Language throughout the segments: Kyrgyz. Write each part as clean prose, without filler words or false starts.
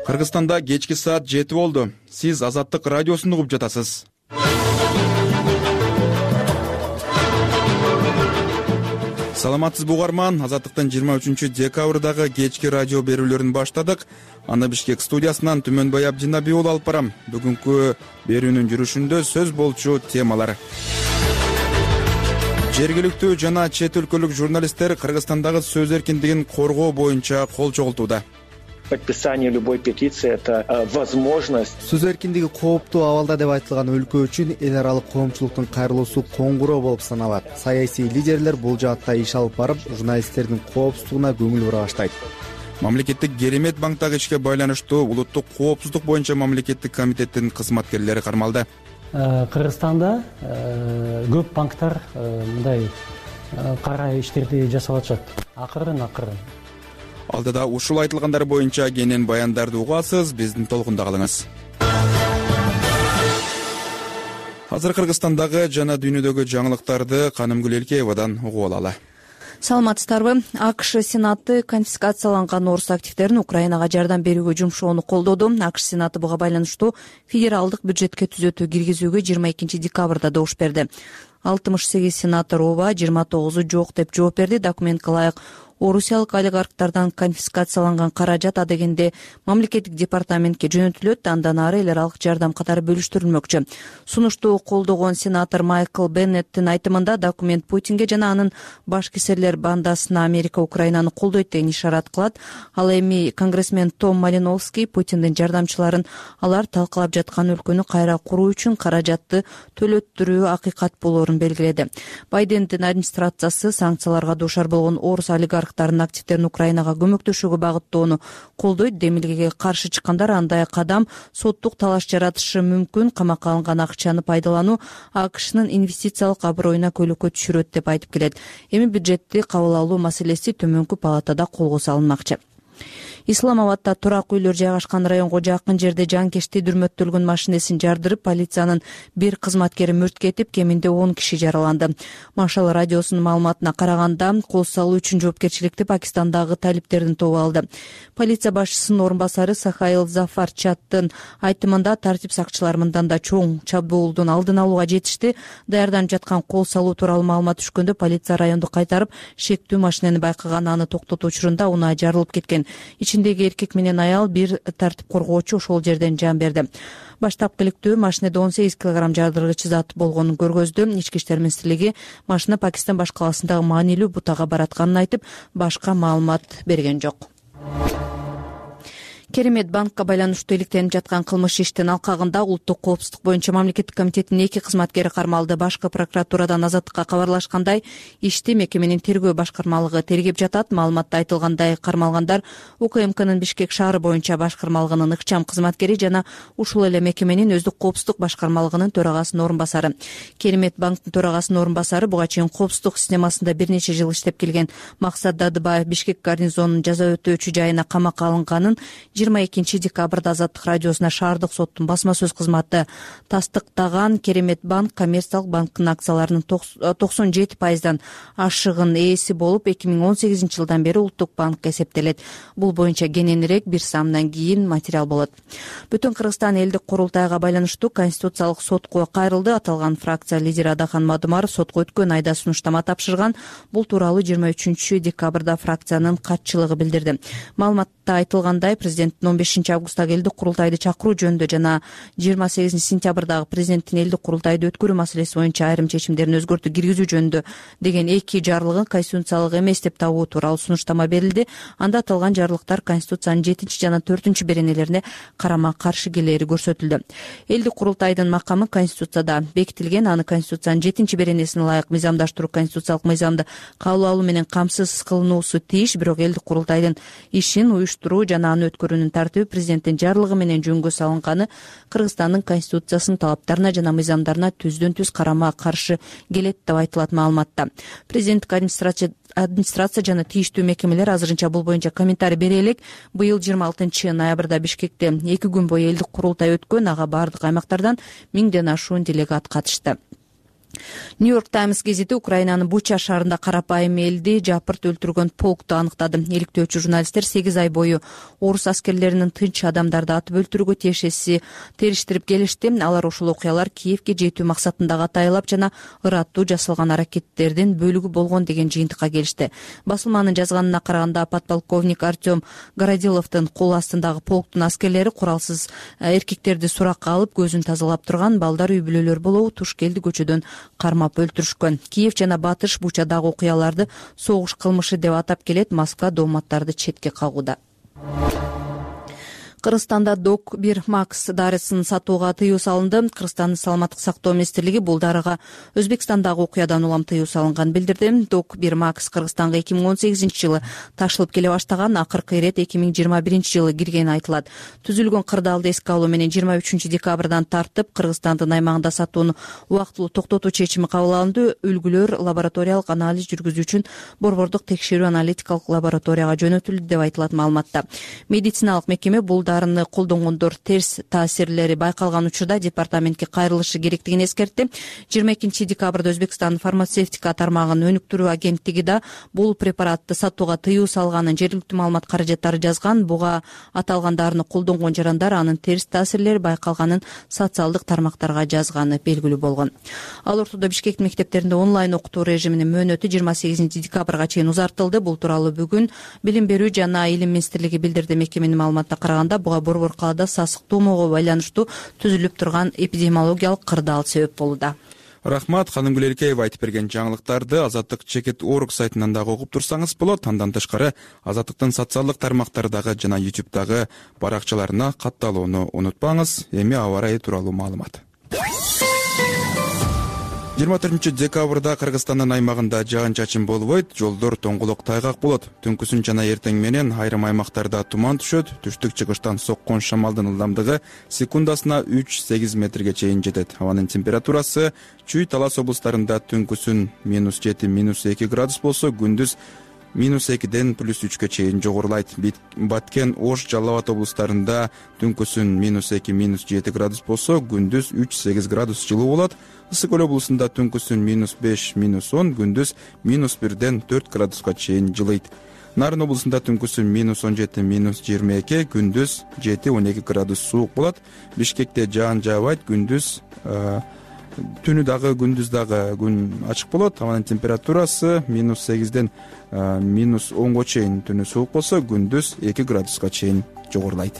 Кыргызстанда кечки саат 7 болду. Сиз Азаттык радиосун угуп жатасыз. Саламатсызбы угарман, Азаттыктын 23-декабрдагы кечки радио берүүлөрүн баштадык. Аны Бишкек студиясынан Түмөнбай Абдинаби уулу алып барам. Бүгүнкү берүүнүн жүрүшүндө сөз болчу темалар. Жергиликтүү жана чет өлкөлүк журналисттер Кыргызстандагы сөз эркиндигин коргоо боюнча кол чогултууда. Подписание любой петиции — это возможность. Сөз эркиндиги кооптуу абалда деп айтылган өлкө үчүн эл аралык коомчулуктун кайрылуусу коңгуроо болуп саналат. Саясий лидерлер бул жаатта иш алып барып, журналисттердин коопсуздугуна көңүл бура баштайт. Мамлекеттик Керемет банктагы ишке байланыштуу улуттук коопсуздук боюнча мамлекеттик комитеттин кызматкерлери кармалды. Кыргызстанда көп банктар мындай кара иштерди жасап атышат. Акырын. Алдыда ушул айтылгандар боюнча кенен баяндарды угасыз, биздин толкунда калыңыз. Азыр Кыргызстандагы жана дүйнөдөгү жаңылыктарды Канымгүл Элкеевадан угуп алалы. Саламатсыздарбы? АКШ Сенаты конфискацияланган орус активдерин Украинага жардам берүүгө жумшоону колдоду. АКШ Сенаты буга байланыштуу федералдык бюджетке түзөтүү киргизүүгө 22 декабрда добуш берди. 68 сенатор ооба, 29 жок деп жооп берди. Документке ылайык орусиялык олигархтардан конфискацияланган каражат адегенде мамлекеттик департаментке жөнөтүлөт, андан ары эл аралык жардам катары бөлүштүрүлмөкчү. Сунушту колдогон сенатор Майкл Беннеттин айтымында документ Путинге жана анын баш кесирлер бандасына Америка Украинаны колдойт деген ишарат кылат. Ал эми конгрессмен Том Малиновский Путиндин жардамчыларын алар талкалап жаткан өлкөнү кайра куруу үчүн каражатты төлөттүрүү акыйкат болоорун белгиледи. Байдендин администрациясы санкцияларга дуушар болгон орус олигарх активдерин Украинага көмөктөшүүгө багыттоону колдойт. Демилгеге каршы чыккандар андай кадам соттук талаш жаратышы мүмкүн, камакка алынган акчаны пайдалануу АКШнын инвестициялык аброюна көйлөккө түшүрөт деп айтып келет. Эми бюджетти кабыл алуу маселеси төмөнкү палатада колго салынмакчы. Исламабадда турак үйлөр жайгашкан районго жакын жерде жанкечти дүрмөттөлгөн машинесин жардырып, полициянын бир кызматкери мөрт кетип, кеминде 10 киши жараланды. Машал радиосунун маалыматына караганда, кол салуу үчүн жоопкерчиликти Пакистандагы талиптердин тобу алды. Полиция башчысынын орун басары Сахаил Зафар Чаттын айтымында тартип сакчылар мындан да чоң чабуулдун алдын алууга жетишти. Даярданып жаткан кол салуу тууралуу маалымат түшкөндө полиция районду кайтарып, шектүү машинени байкаган, аны токтотуу учурунда унаа жарылып кеткен. Ичиндеги эркек менен аял, бир тартип коргоочу ошол жерден жан берди. Баштапкы иликтөө машинеде 18 кг жардыргыч зат болгонун көргөздү. Ички иштер министрлиги машина Пакистан баш каласындагы маанилүү бутага баратканын айтып, башка маалымат берген жок. Керемет банкка байланыштуу иликтенип жаткан кылмыш иштин алкагында улуттук коопсуздук боюнча мамлекеттик комитеттин 2 кызматкери кармалды. Башкы прокуратурадан Азаттыкка кабарлашкандай, ишти мекеменин тергөө башкармалыгы тергеп жатат. Маалыматта айтылгандай, кармалгандар УКМКнын Бишкек шаары боюнча башкармалыгынын ыкчам кызматкери жана ушул эле мекеменин өздүк коопсуздук башкармалыгынын төрагасынын орун басары. Керемет банктын төрагасынын орун басары буга чейин коопсуздук системасында бир нече жыл иштеп келген Максат Дадыбаев Бишкек гарнизонунун жаза өтөөчү жайына камакка алынганын 22 декабрда Азаттык радиосуна шаардык соттун басма сөз кызматы тастыктаган. Керемет банк коммерциялык банктын акцияларынын 97%дан ашыгын ээси болуп, 2018 жылдан бери улуттук банкка эсептелет. Бул боюнча кененирээк бир саамдан кийин материал болот. Бүтүн Кыргызстан элдик курултайга байланыштуу конституциялык сотко кайрылды. Аталган фракция лидери Адахан Мадумаров сотко өткөн айда сунуштама тапшырган. Бул тууралуу 23 декабрда фракциянын катчылыгы билдирди. Маалыматта айтылгандай, президент 15 августтагы элдик курултайды чакыруу жөнүндө жана 28 сентябрдагы президенттин элдик курултайды өткөрүү маселеси боюнча айрым чечимдерин өзгөртүү киргизүү жөнүндө деген 2 жарлыгын конституциялык эмес деп табуу тууралуу сунуштама берилди. Анда аталган жарлыктар Конституциянын 7 жана 4 беренелерине карама каршы келери көрсөтүлдү. Элдик курултайдын макамы Конституцияда бекитилген. Аны Конституциянын 7 беренесине ылайык мыйзамдаштыруу, конституциялык мыйзамды кабыл алуу менен камсыз кылынуусу тийиш. Бирок элдик курултайдын ишин уюштуруу жана аны өткөрүүнүн тартиби президенттин жарлыгы менен жөнгө салынганы Кыргызстандын конституциясынын талаптарына жана мыйзамдарына түздөн түз карама каршы келет деп айтылат маалыматта. Президенттик администрация жана тийиштүү мекемелер азырынча бул боюнча комментарий бере элек. Быйыл 26 ноябрда Бишкекте 2 күн бою элдик курултай өткөн. Ага бардык аймактардан 1000ден ашуун делегат катышты. Нью-Йорк Таймс гезити Украинанын Буча шаарында карапайым элди жапырт өлтүргөн полкту аныктады. Иликтөөчү журналисттер 8 ай бою орус аскерлеринин тынч адамдарды атып өлтүрүүгө териштирип келишти. Алар ушул окуялар Киевге жетүү максатында катайлап жана ыраттуу жасалган аракеттердин бөлүгү болгон деген жыйынтыкка келишти. Басылманын жазганына караганда подполковник Артем Городиловдун кол астындагы полктун аскерлери куралсыз эркектерди суракка алып көзүн тазалап турган балдар үй бүлөлөр болобу Тушкелди көчөдөн кармап өлтүрүшкөн. Киев жана Батыш Бучадагы окуяларды согуш кылмышы деп атап келет. Москва дооматтарды четке кагууда. Кыргызстанда Док-1 Макс дарысын сатууга тыюу салынды. Кыргызстандын саламаттык сактоо министрлиги бул дарыга Өзбекстандагы окуядан улам тыюу салынган билдирди. Док-1 Макс Кыргызстанга 2018-жылы ташылып келе баштаган, акыркы ирет 2021-жылы киргени айтылат. Түзүлгөн кырдаалды эске алуу менен 23-декабрдан тартып Кыргызстандын аймагында сатууну убактылуу токтотуу чечими кабыл алынды. Үлгүлөр лабораториялык анализ жүргүзүү үчүн борбордук текшерүү аналитикалык лабораторияга жөнөтүлдү деп айтылат маалыматта. Медициналык мекеме бул дарыны колдонгондор терс таасирлери байкалган учурда департаментке кайрылышы керектигин эскертти. 22-декабрда Өзбекстан фармацевтика тармагынын өнүктүрүү агенттиги да бул препаратты сатууга тыюу салганын жергиликтүү маалымат каражаттары жазган. Буга аталган дарыны колдонгон жарандар анын терс таасирлери байкалганын социалдык тармактарга жазганы белгилүү болгон. Ал ортодо Бишкектин мектептеринде онлайн окутуу режиминин мөөнөтү 28-декабрга чейин узартылды. Бул тууралуу бүгүн Билим берүү жана Илим министрлиги билдирди. Мекеменин маалыматына караганда буга борбор калаада сасык туумоого байланыштуу түзүлүп турган эпидемиологиялык кырдаал себеп болууда. Рахмат, ханым Гүлеркеева айтып берген жаңылыктарды Азаттык.org сайтынан дагы окуп турсаңыз болот. Андан тышкары Азаттыктын социалдык тармактардагы жана YouTube'дагы баракчаларына катталууну унутпаңыз. Эми аба ырайы тууралуу маалымат. 24-декабрда Кыргызстандын аймагында жаан-чачын болбойт, жолдор тоңголок тайгак болот. Түнкүсүн жана эртең менен айрым аймактарда туман түшөт. Түштүк-чыгыштан соккон шамалдын ылдамдыгы секундасына 3-8 метрге чейин жетет. Абанын температурасы Чүй, Талас облустарында түнкүсүн -7–2 градус болсо, күндүз -2ден +3 чейин жогорулайт. Баткен, Ош, Жалал Абад облустарында түнкүсүн -2–7 градус болсо, күндүз 3-8 градус жылуу болот. Ысык Көл облусунда түнкүсүн -5–10, күндүз -1ден 4 градуска чейин жылыйт. Нарын облусунда түнкүсүн -17–22, күндүз 7–12 градус суук болот. Бишкекте жаан жаабайт, күндүз түнү дагы күндүз дагы күн ачык болот. Абанын температурасы -8ден -10 чейин түнү суук болсо, күндүз 2 градуска чейин жогорулайт.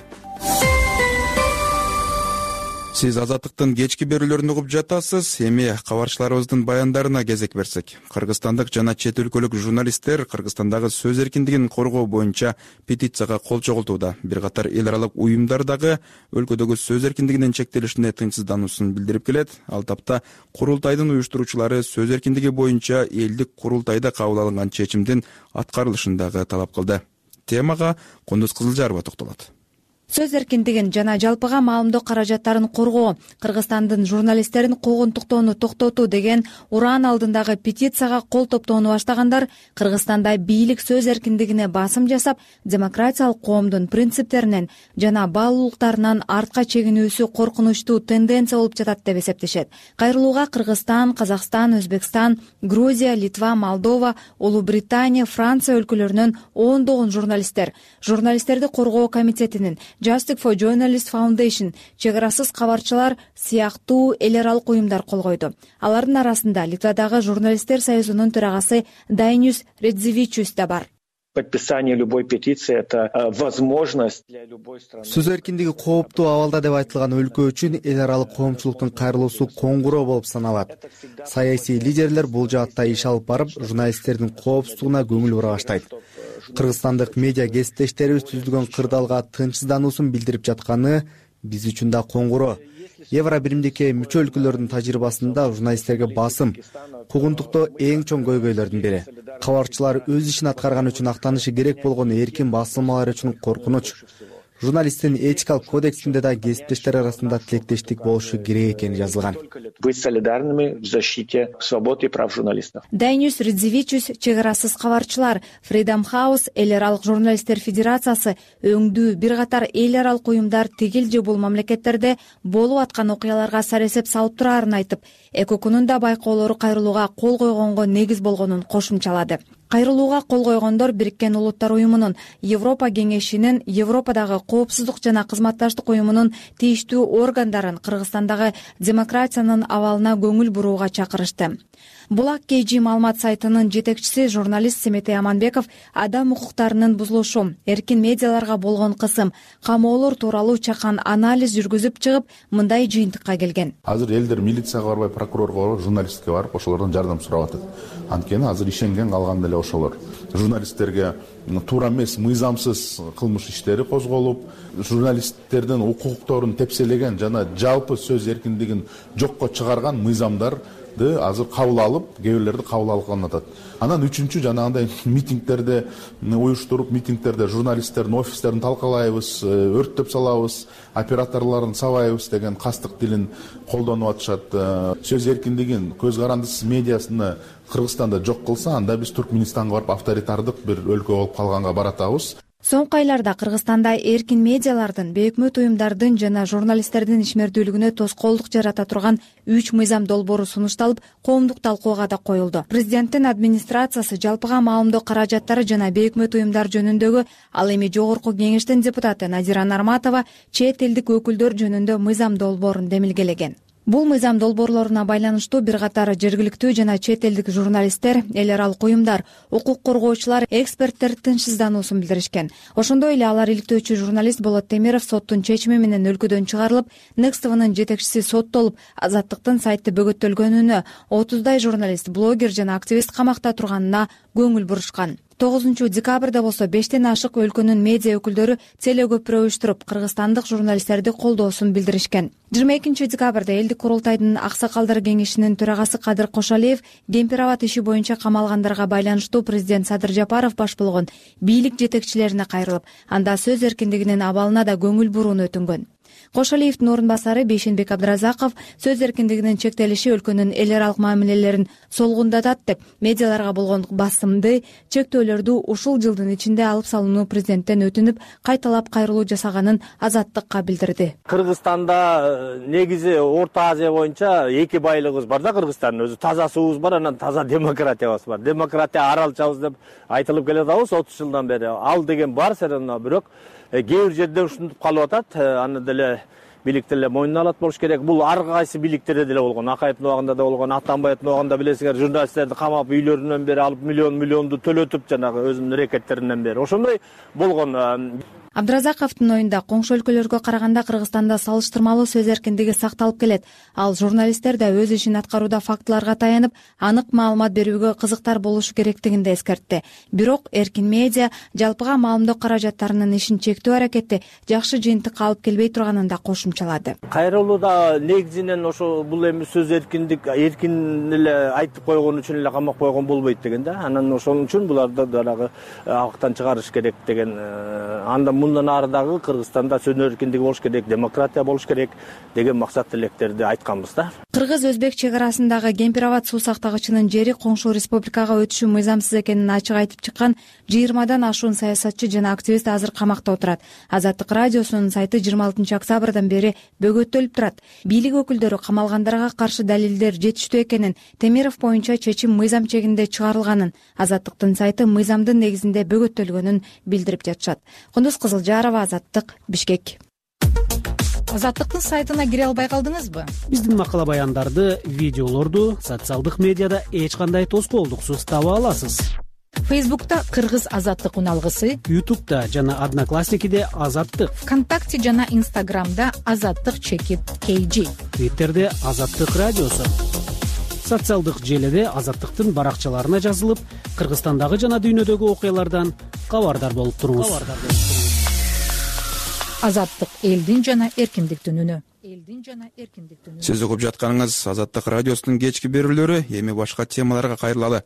Сиз Азаттыктын кечки берүүлөрүн угуп жатасыз. Эми кабарчыларыбыздын баяндарына кезек берсек. Кыргызстандык жана чет өлкөлүк журналисттер Кыргызстандагы сөз эркиндигин коргоо боюнча петицияга кол чогултууда. Бир катар эл аралык уюмдар дагы өлкөдөгү сөз эркиндигинин чектелишине тынчсыздануусун билдирип келет. Ал тапта курултайдын уюштуруучулары сөз эркиндиги боюнча элдик курултайда кабыл алынган чечимдин аткарылышын дагы талап кылды. Темага Кундуз Кызылжарова токтолот. Сөз эркиндигин жана жалпыга маалымдоо каражаттарын коргоо, Кыргызстандын журналисттерин куугунтуктоону токтотуу деген ураан алдындагы петицияга кол топтоону баштагандар Кыргызстанда бийлик сөз эркиндигине басым жасап, демократиялык коомдун принциптеринен жана баалуулуктарынан артка чегинүүсү коркунучтуу тенденция болуп жатат деп эсептешет. Кайрылууга Кыргызстан, Казакстан, Өзбекстан, Грузия, Литва, Молдова, Улуу Британия, Франция өлкөлөрүнөн ондогон журналисттерди коргоо комитетинин Justice for Journalists Foundation, чек арасыз кабарчылар сыяктуу эл аралык уюмдар кол койду. Алардын арасында Литвадагы журналисттер союзунун төрагасы Дайнюс Редзевичус да бар. Подписание любой петиции — это возможность для любой страны. Сөз эркиндиги кооптуу абалда деп айтылган өлкө үчүн эл аралык коомчулуктун кайрылуусу коңгуроо болуп саналат. Саясий лидерлер бул жаатта иш алып барып, журналисттердин коопсуздугуна көңүл бура баштайт. Кыргызстандык медиа кесиптештерибиз түзүлгөн кырдаалга тынчсыздануусун билдирип жатканы биз үчүн да коңгуроо. Евро биримдикке мүчө өлкөлөрдүн тажрыйбасында журналисттерге басым, куугунтуктоо эң чоң көйгөйлөрдүн бири. Кабарчылар өз ишин аткарган үчүн актанышы керек болгон эркин басылмалар үчүн коркунуч. журналисттин этикалык кодексинде да кесиптештер арасында тилектештик болушу керек экени жазылган. Быть солидарными в защите свобод и прав журналистов. Дайнюс Ридзевичус, чек арасыз кабарчылар, Freedom House, эл аралык журналисттер федерациясы, өңдүү бир катар эл аралык уюмдар тигил же бул мамлекеттерде болуп аткан окуяларга саресеп салып турарын айтып, ЭКОКунун да байкоолору кайрылууга кол койгонго негиз болгонун кошумчалады. Кайрылууга кол койгондор Бириккен Улуттар уюмунун, Европа кеңешинин, Европадагы коопсуздук жана кызматташтык уюмунун тийиштүү органдарын Кыргызстандагы демократиянын абалына көңүл бурууга чакырышты. Булак KG маалымат сайтынын жетекчиси журналист Семетей Аманбеков адам укуктарынын бузулушу, эркин медиаларга болгон кысым, камоолор тууралуу чакан анализ жүргүзүп чыгып, мындай жыйынтыкка келген. Азыр элдер милицияга барбай, прокурорго барып, журналистке барып, ошолордон жардам сурап атат. Анткени азыр ишенген калган эле ошолор. Журналисттерге туура эмес, мыйзамсыз кылмыш иштери козголуп, журналисттердин укукторун тепселеген жана жалпы сөз эркиндигин жокко чыгарган мыйзамдар азыр кабыл алып, кээ бирлерди кабыл алган атат. Анан үчүнчү жанагындай митингтерде уюштуруп, митингтерде журналисттердин офистерин талкалайбыз, өрттөп салабыз, операторлорун сабайбыз деген кастык тилин колдонуп атышат. Сөз эркиндигин, көз карандысыз медиасыны Кыргызстанда жок кылса, анда биз Туркменистанга барып авторитардык бир өлкө болуп калганга баратабыз. Соңку айларда Кыргызстанда эркин медиалардын, бейөкмөт уюмдардын жана журналисттердин ишмердүүлүгүнө тоскоолдук жарата турган 3 мыйзам долбоору сунушталып, коомдук талкууга да коюлду. Президенттин администрациясы жалпыга маалымдоо каражаттары жана бейөкмөт уюмдар жөнүндөгү, ал эми жогорку кеңештин депутаты Надира Нарматова чет элдик өкүлдөр жөнүндө мыйзам долбоорун демилгелеген. Бул мыйзам долбоорлоруна байланыштуу бир катар жергиликтүү жана чет элдик журналисттер, эл аралык уюмдар, укук коргоочулар, эксперттер тынчсыздануусун билдиришкен. Ошондой эле алар иликтөөчү журналист Болот Темиров соттун чечими менен өлкөдөн чыгарылып, Next TV'нын жетекчиси соттолуп, Азаттыктын сайты бөгөттөлгөнүнө, 30дай журналист, блогер жана активист камакта турганына көңүл бурушкан. 9 декабрда болсо 5тен ашык өлкөнүн медиа өкүлдөрү теле көпүрө уюштуруп, кыргызстандык журналисттерди колдоосун билдиришкен. 22 декабрда элдик курултайдын аксакалдар кеңешинин төрагасы Кадыр Кошалиев Кемпир-Абад иши боюнча камалгандарга байланыштуу президент Садыр Жапаров баш болгон бийлик жетекчилерине кайрылып, анда сөз эркиндигинин абалына да көңүл бурууну өтүнгөн. Кошалиевдин орун басары Бейшенбек Абдыразаков сөз эркиндигинин чектелиши өлкөнүн эл аралык мамилелерин солгундатат деп, медиаларга болгон басымды, чектөөлөрдү ушул жылдын ичинде алып салууну президенттен өтүнүп, кайталап кайрылуу жасаганын Азаттыкка билдирди. Кыргызстанда негизи Орто Азия боюнча эки байлыгыбыз бар да, Кыргызстандын өзү таза суубуз бар, анан таза демократиябыз бар. Демократия аралчабыз деп айтылып келатабыз 30 жылдан бери. Ал деген бар серена, бирок кээ бир жерде ушинтип калып атат. Аны деле бийликтер эле мойнуна алат болуш керек. Бул ар кайсы бийликтерде деле болгон. Акаевдин убагында да болгон, Атамбаевдин убагында билесиңер, журналисттерди камап, үйлөрүнөн бери алып миллионду төлөтүп, жанагы өзүнүн рекеттеринен бери. Ошондой болгон. Абдыразаковдун оюнда коңшу өлкөлөргө караганда Кыргызстанда салыштырмалуу сөз эркиндиги сакталып келет. Ал журналисттер да өз ишин аткарууда фактыларга таянып, анык маалымат берүүгө кызыктар болушу керектигин да эскертти. Бирок эркин медиа жалпыга маалымдоо каражаттарынын ишин чектөө аракети жакшы жыйынтыкка алып келбей турганын да кошумчалады. Кайрылууда негизинен ошо бул эми сөз эркиндик, эркин эле айтып койгон үчүн эле камап койгон болбойт деген да. Анан ошон үчүн буларды дагы абактан чыгарыш керек деген. Анда мындан ары дагы Кыргызстанда сөз эркиндиги болуш керек, демократия болуш керек деген максат тилектерди айтканбыз да. Кыргыз-Өзбек чек арасындагы Кемпир-Абад суу сактагычынын жери коңшу республикага өтүшү мыйзамсыз экенин ачык айтып чыккан 20дан ашуун саясатчы жана активист азыр камакта отурат. Азаттык радиосунун сайты 26 октябрдан бери бөгөттөлүп турат. Бийлик өкүлдөрү камалгандарга каршы далилдер жетиштүү экенин, Темиров боюнча чечим мыйзам чегинде чыгарылганын, Азаттыктын сайты мыйзамдын негизинде бөгөттөлгөнүн билдирип жатышат. Кундуз Кызылжарова, Азаттык, Бишкек. Азаттыктын сайтына кире албай калдыңызбы? Биздин макала баяндарды, видеолорду социалдык медиада эч кандай тоскоолдуксуз таба аласыз. Фейсбукта Кыргыз Азаттык уналгысы, Ютубта жана Одноклассникиде Азаттык, ВКонтакте жана Инстаграмда Азаттык _KG, Твиттерде Азаттык радиосу. Социалдык желеде Азаттыктын баракчаларына жазылып, Кыргызстандагы жана дүйнөдөгү окуялардан кабардар болуп туруңуз. Азаттык элдин жана эркиндиктин үнү. Сиз угуп жатканыңыз Азаттык радиосунун кечки берүүлөрү. Эми башка темаларга кайрылалы.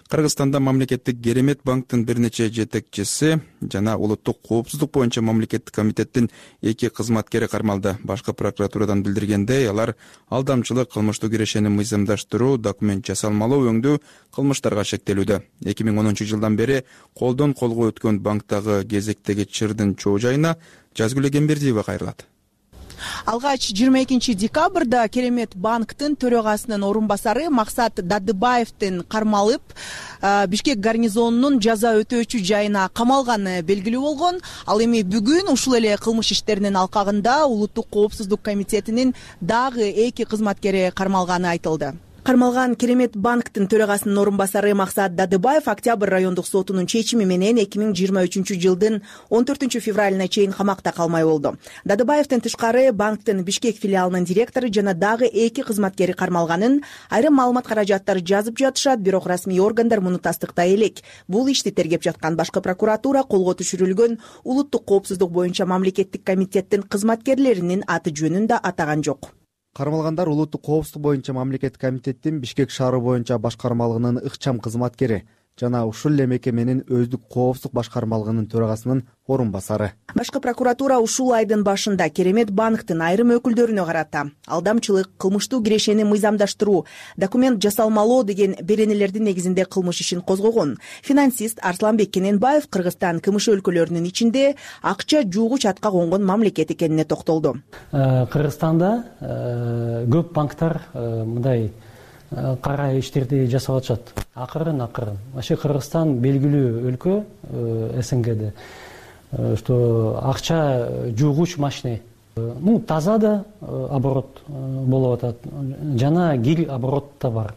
Кыргызстанда мамлекеттик Керемет банктын бир нече жетекчиси жана улуттук коопсуздук боюнча мамлекеттик комитеттин 2 кызматкери кармалды. Башкы прокуратурадан билдиргендей, алар алдамчылык, кылмыштуу кирешени мыйзамдаштыруу, документ жасалмалоо өңдүү кылмыштарга шектелүүдө. 2010-жылдан бери колдон колго өткөн банктагы кезектеги чырдын чоо жайына Жазгүл Эгембердиева кайрылат. Алгач 22 декабрда Керемет банктын төрөгасынын орун басары Максат Дадыбаевдин кармалып, Бишкек гарнизонунун жаза өтөөчү жайына камалганы белгилүү болгон. Ал эми бүгүн ушул эле кылмыш иштеринин алкагында Улуттук коопсуздук комитетинин дагы 2 кызматкери кармалганы айтылды. Кармалган Керемет банктын төрөгасынын орун басары Максат Дадыбаев Октябрь райондук сотунун чечими менен 2023-жылдын 14 февралына чейин камакта калмай болду. Дадыбаевден тышкары банктын Бишкек филиалынын директору жана дагы 2 кызматкери кармалганын айрым маалымат каражаттары жазып жатышат, бирок расмий органдар муну тастыктай элек. Бул ишти тергеп жаткан башкы прокуратура колго түшүрүлгөн улуттук коопсуздук боюнча мамлекеттик комитеттин кызматкерлеринин аты жөнүн да атаган жок. Кармалгандар улуттук коопсуздук боюнча мамлекеттик комитеттин Бишкек шаары боюнча башкармалыгынын ыкчам кызматкери жана ушул эле мекеменин өздүк коопсуздук башкармалыгынын төрагасынын орун басары. Башкы прокуратура ушул айдын башында Керемет банктын айрым өкүлдөрүнө карата алдамчылык, кылмыштуу кирешени мыйзамдаштыруу, документ жасалмалоо деген беренелердин негизинде кылмыш ишин козгогон. Финансист Арсланбек Кененбаев Кыргызстан КМШ өлкөлөрүнүн ичинде акча жуугуч атка конгон мамлекет экенине токтолду. Кыргызстанда көп банктар мындай кара иштерди жасап атышат. Акырын. Вообще Кыргызстан белгилүү өлкө СНГде, что акча жуугуч машина. Таза да оборот болуп атат. Жана гил оборот да бар.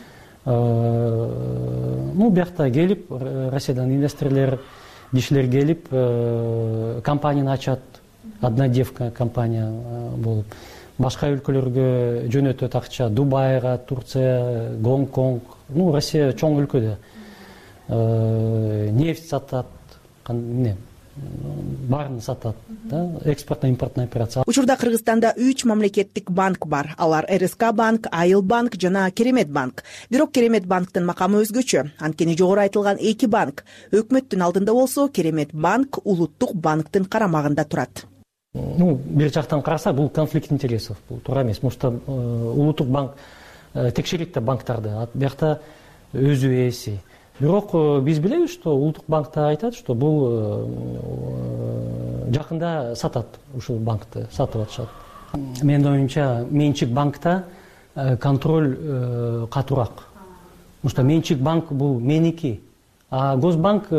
Биякта келип, Россиядан инвесторлор, кишилер келип, компанияны ачат. Однодевка компания болуп. Башка өлкөлөргө жөнөтөт акча. Дубайга, Турция, Гонконг. Россия чоң өлкө да. Нефть сатат, баарын сатат. Экспортно-импортный операция. Учурда Кыргызстанда 3 мамлекеттик банк бар. Алар РСК банк, Айыл банк жана Керемет банк. Бирок Керемет банктын макамы өзгөчө. Анткени жогору айтылган 2 банк өкмөттүн алдында болсо, Керемет банк улуттук банктын карамагында турат. Бир жактан караса, бул конфликт интересов, бул туура эмес. Потому что улуттук банк текшерет да банктарды, биякта өзү ээси. Бирок биз билебиз, что улуттук банкта айтат, что бул жакында сатат, ушул банкты сатып атышат. Менин оюмча, менчик банкта контроль катуураак. Потому что менчик банк бул меники, а Госбанк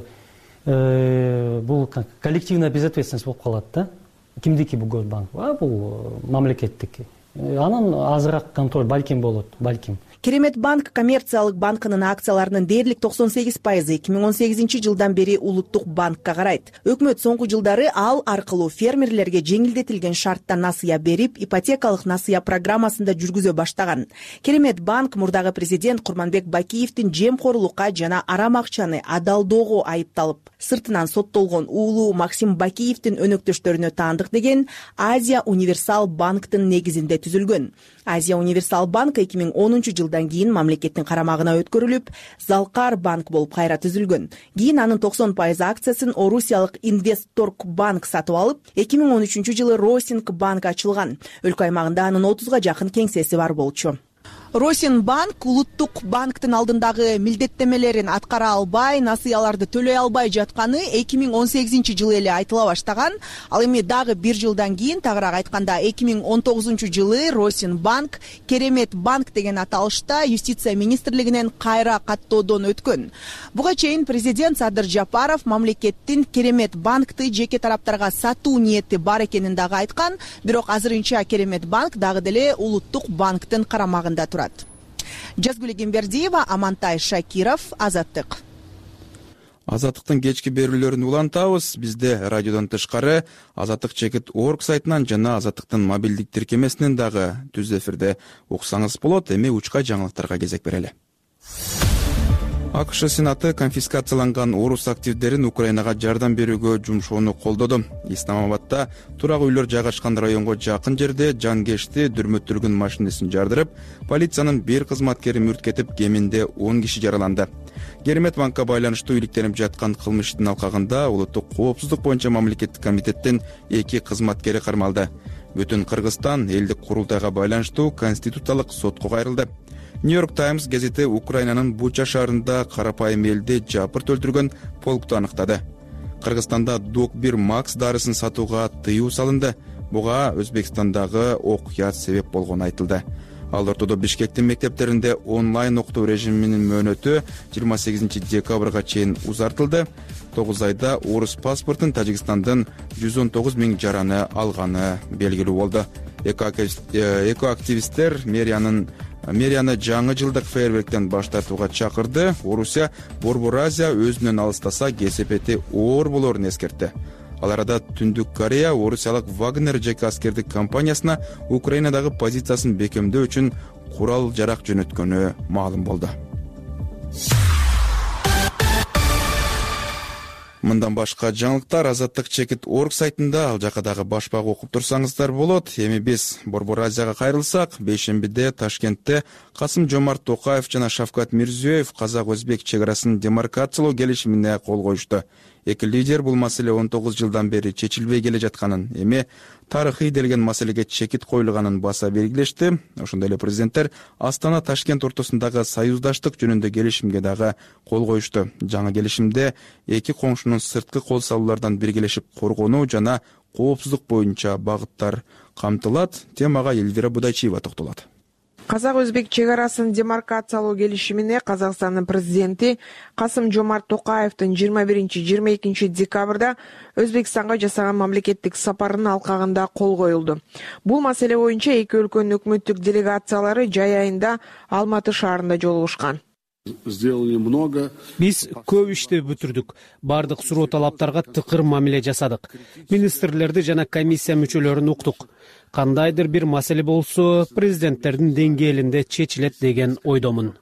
бул коллективная безответственность болуп калат да. Кимдики бул Госбанк? Бул мамлекеттики. Анан азыраак контроль балким болот, балким. Керемет банк коммерциялык банкынын акцияларынын дээрлик 98% 2018-жылдан бери улуттук банкка карайт. Өкмөт соңку жылдары ал аркылуу фермерлерге жеңилдетилген шартта насыя берип, ипотекалык насыя программасында жүргүзө баштаган. Керемет банк мурдагы президент Курманбек Бакиевдин жемкорлукка жана арам акчаны адалдоого айыпталып, сыртынан соттолгон уулу Максим Бакиевдин өнөктөштөрүнө таандык деген Азия Универсал банктын негизинде түзүлгөн. Азия Универсал банк 2010-жылдан кийин мамлекеттин карамагына өткөрүлүп, Залкар банк болуп кайра түзүлгөн. Кийин анын 90% акциясын Орусиялык Инвесторг банк сатып алып, 2013-жылы Росинг банк ачылган. Өлкө аймагында анын 30га жакын кеңсеси бар болчу. Росин банк улуттук банктын алдындагы милдеттемелерин аткара албай, насыяларды төлөй албай жатканы 2018-жылы эле айтыла баштаган. Ал эми дагы 1 жылдан кийин, тагыраак айтканда 2019-жылы Росин банк Керемет банк деген аталышта юстиция министрлигинен кайра каттоодон өткөн. Буга чейин президент Садыр Жапаров мамлекеттин Керемет банкты жеке тараптарга сатуу ниети бар экенин дагы айткан, бирок азырынча Керемет банк дагы деле улуттук банктын карамагында турат. Жазгүл Эгембердиева, Амантай Шакиров, Азаттык. Азаттыктын кечки берүүлөрүн улантабыз. Бизде радиодон тышкары azattik.org сайтынан жана Азаттыктын мобилдик тиркемесинен дагы түз эфирде уксаңыз болот. Эми учка жаңылыктарга кезек берели. АКШ Сенаты конфискацияланган орус активдерин Украинага жардам берүүгө жумшоону колдоду. Исламабадда турак үйлөр жайгашкан районго жакын жерде жанкешти дүрмөттүргөн машинесин жардырып, полициянын бир кызматкери мүрт кетип, кеминде 10 киши жараланды. Керемет банкка байланыштуу иликтенип жаткан кылмыштын алкагында улуттук коопсуздук боюнча мамлекеттик комитеттин 2 кызматкери кармалды. Бүтүн Кыргызстан элдик курултайга байланыштуу конституциялык сотко кайрылды. Нью-Йорк Таймс газети Украинанын Буча шаарында карапайым элди жапырт өлтүргөн полкту аныктады. Кыргызстанда Док-1 Макс дарысын сатууга тыюу салынды. Буга Өзбекстандагы окуя себеп болгону айтылды. Ал ортодо Бишкектин мектептеринде онлайн окутуу режиминин мөөнөтү 28 декабрга чейин узартылды. 9 айда орус паспортун Тажикстандын 119 000 жараны алганы белгилүү болду. Экоактивисттер мэрияны жаңы жылдык фейерверктен баш тартууга чакырды. Орусия Борбор-Азия өзүнөн алыстаса кесепети оор болорун эскертти. Ал арада Түндүк Корея орусиялык Вагнер жеке аскердик компаниясына Украинадагы позициясын бекемдөө үчүн курал жарак жөнөткөнү маалым болду. Мындан башка жаңылыктар Азаттык Чекит.org сайтында, ал жака дагы башпак окуп турсаңыздар болот. Эми биз Борбор-Азияга кайрылсак, бейшембиде Ташкентте Касым-Жомарт Токаев жана Шавкат Мирзиёев казак-өзбек чек арасын демаркациялоо келишимине кол коюшту. Эки лидер бул маселе 19 жылдан бери чечилбей келе жатканын, эми тарыхый делген маселеге чекит коюлганын баса белгилешти. Ошондой эле президенттер Астана Ташкент ортосундагы союздаштык жөнүндө келишимге дагы кол коюшту. Жаңы келишимде эки коңшунун сырткы кол салуулардан биргелешип коргонуу жана коопсуздук боюнча багыттар камтылат. Темага Эльвира Будайчиева токтолот. Казак-өзбек чек арасын демаркациялоо келишимине Казакстандын президенти Касым-Жомарт Токаевдин 21-22 декабрда Өзбекстанга жасаган мамлекеттик сапарынын алкагында кол коюлду. Бул маселе боюнча эки өлкөнүн өкмөттүк делегациялары жай айында Алматы шаарында жолугушкан. Биз көп ишти бүтүрдүк. Бардык суроо талаптарга тыкыр мамиле жасадык. Министрлерди жана комиссия мүчөлөрүн уктук. Кандайдыр бир маселе болсо, президенттердин деңгээлинде чечилет деген ойдомун.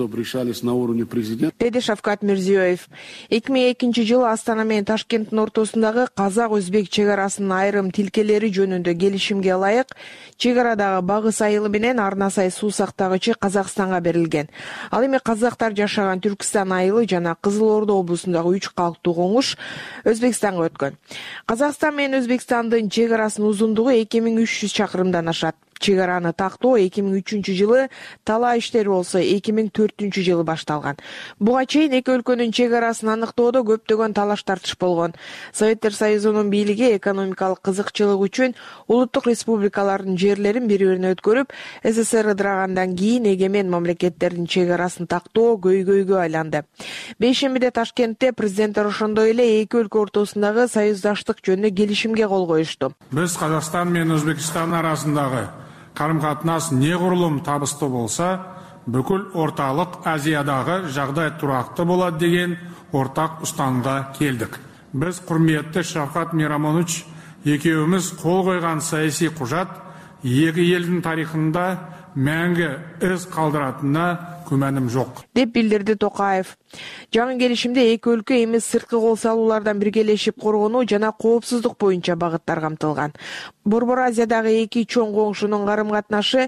Деди Шавкат Мирзиёев. 2002 жылы Астана менен Ташкенттин ортосундагы казак-өзбек чек арасынын айрым тилкелери жөнүндө келишимге ылайык чек арадагы багыс айылы менен Арнасай суу сактагычы Казакстанга берилген. Ал эми казактар жашаган Түркстан айылы жана Кызыл Ордо облусундагы 3 калктуу коңуш Өзбекстанга өткөн. Казакстан менен Өзбекстандын чек арасынын узундугу 2300 чакырымдан ашат. Чек араны тактоо 2003 жылы, талаа иштери болсо 2004 жылы башталган. Буга чейин эки өлкөнүн чек арасын аныктоодо көптөгөн талаш тартыш болгон. Советтер Союзунун бийлиги экономикалык кызыкчылык үчүн улуттук республикалардын жерлерин бири-бирине өткөрүп, СССР ыдырагандан кийин эгемен мамлекеттердин чек арасын тактоо көйгөйгө айланды. Бейшембиде Ташкентте президенттер ошондой эле эки өлкө ортосундагы союздаштык жөнүндө келишимге кол коюшту. Биз Казакстан менен Өзбекстан арасындагы карым-катнаш негурулум табыстуу болса, бүкүл орталык Азиядагы жагдай турактуу болот деген ортак устанымга келдик. Биз курметти Шавкат Мирамонович экөөбүз кол койгон саясий кужат эки элдин тарыхында мәңгі із калдыратына күмәним жок, деп билдирди Токаев. Жаңы келишимде эки өлкө эми сырткы кол салуулардан биргелешип коргонуу жана коопсуздук боюнча багыттар камтылган. Борбор-Азиядагы эки чоң коңшунун карым-катнашы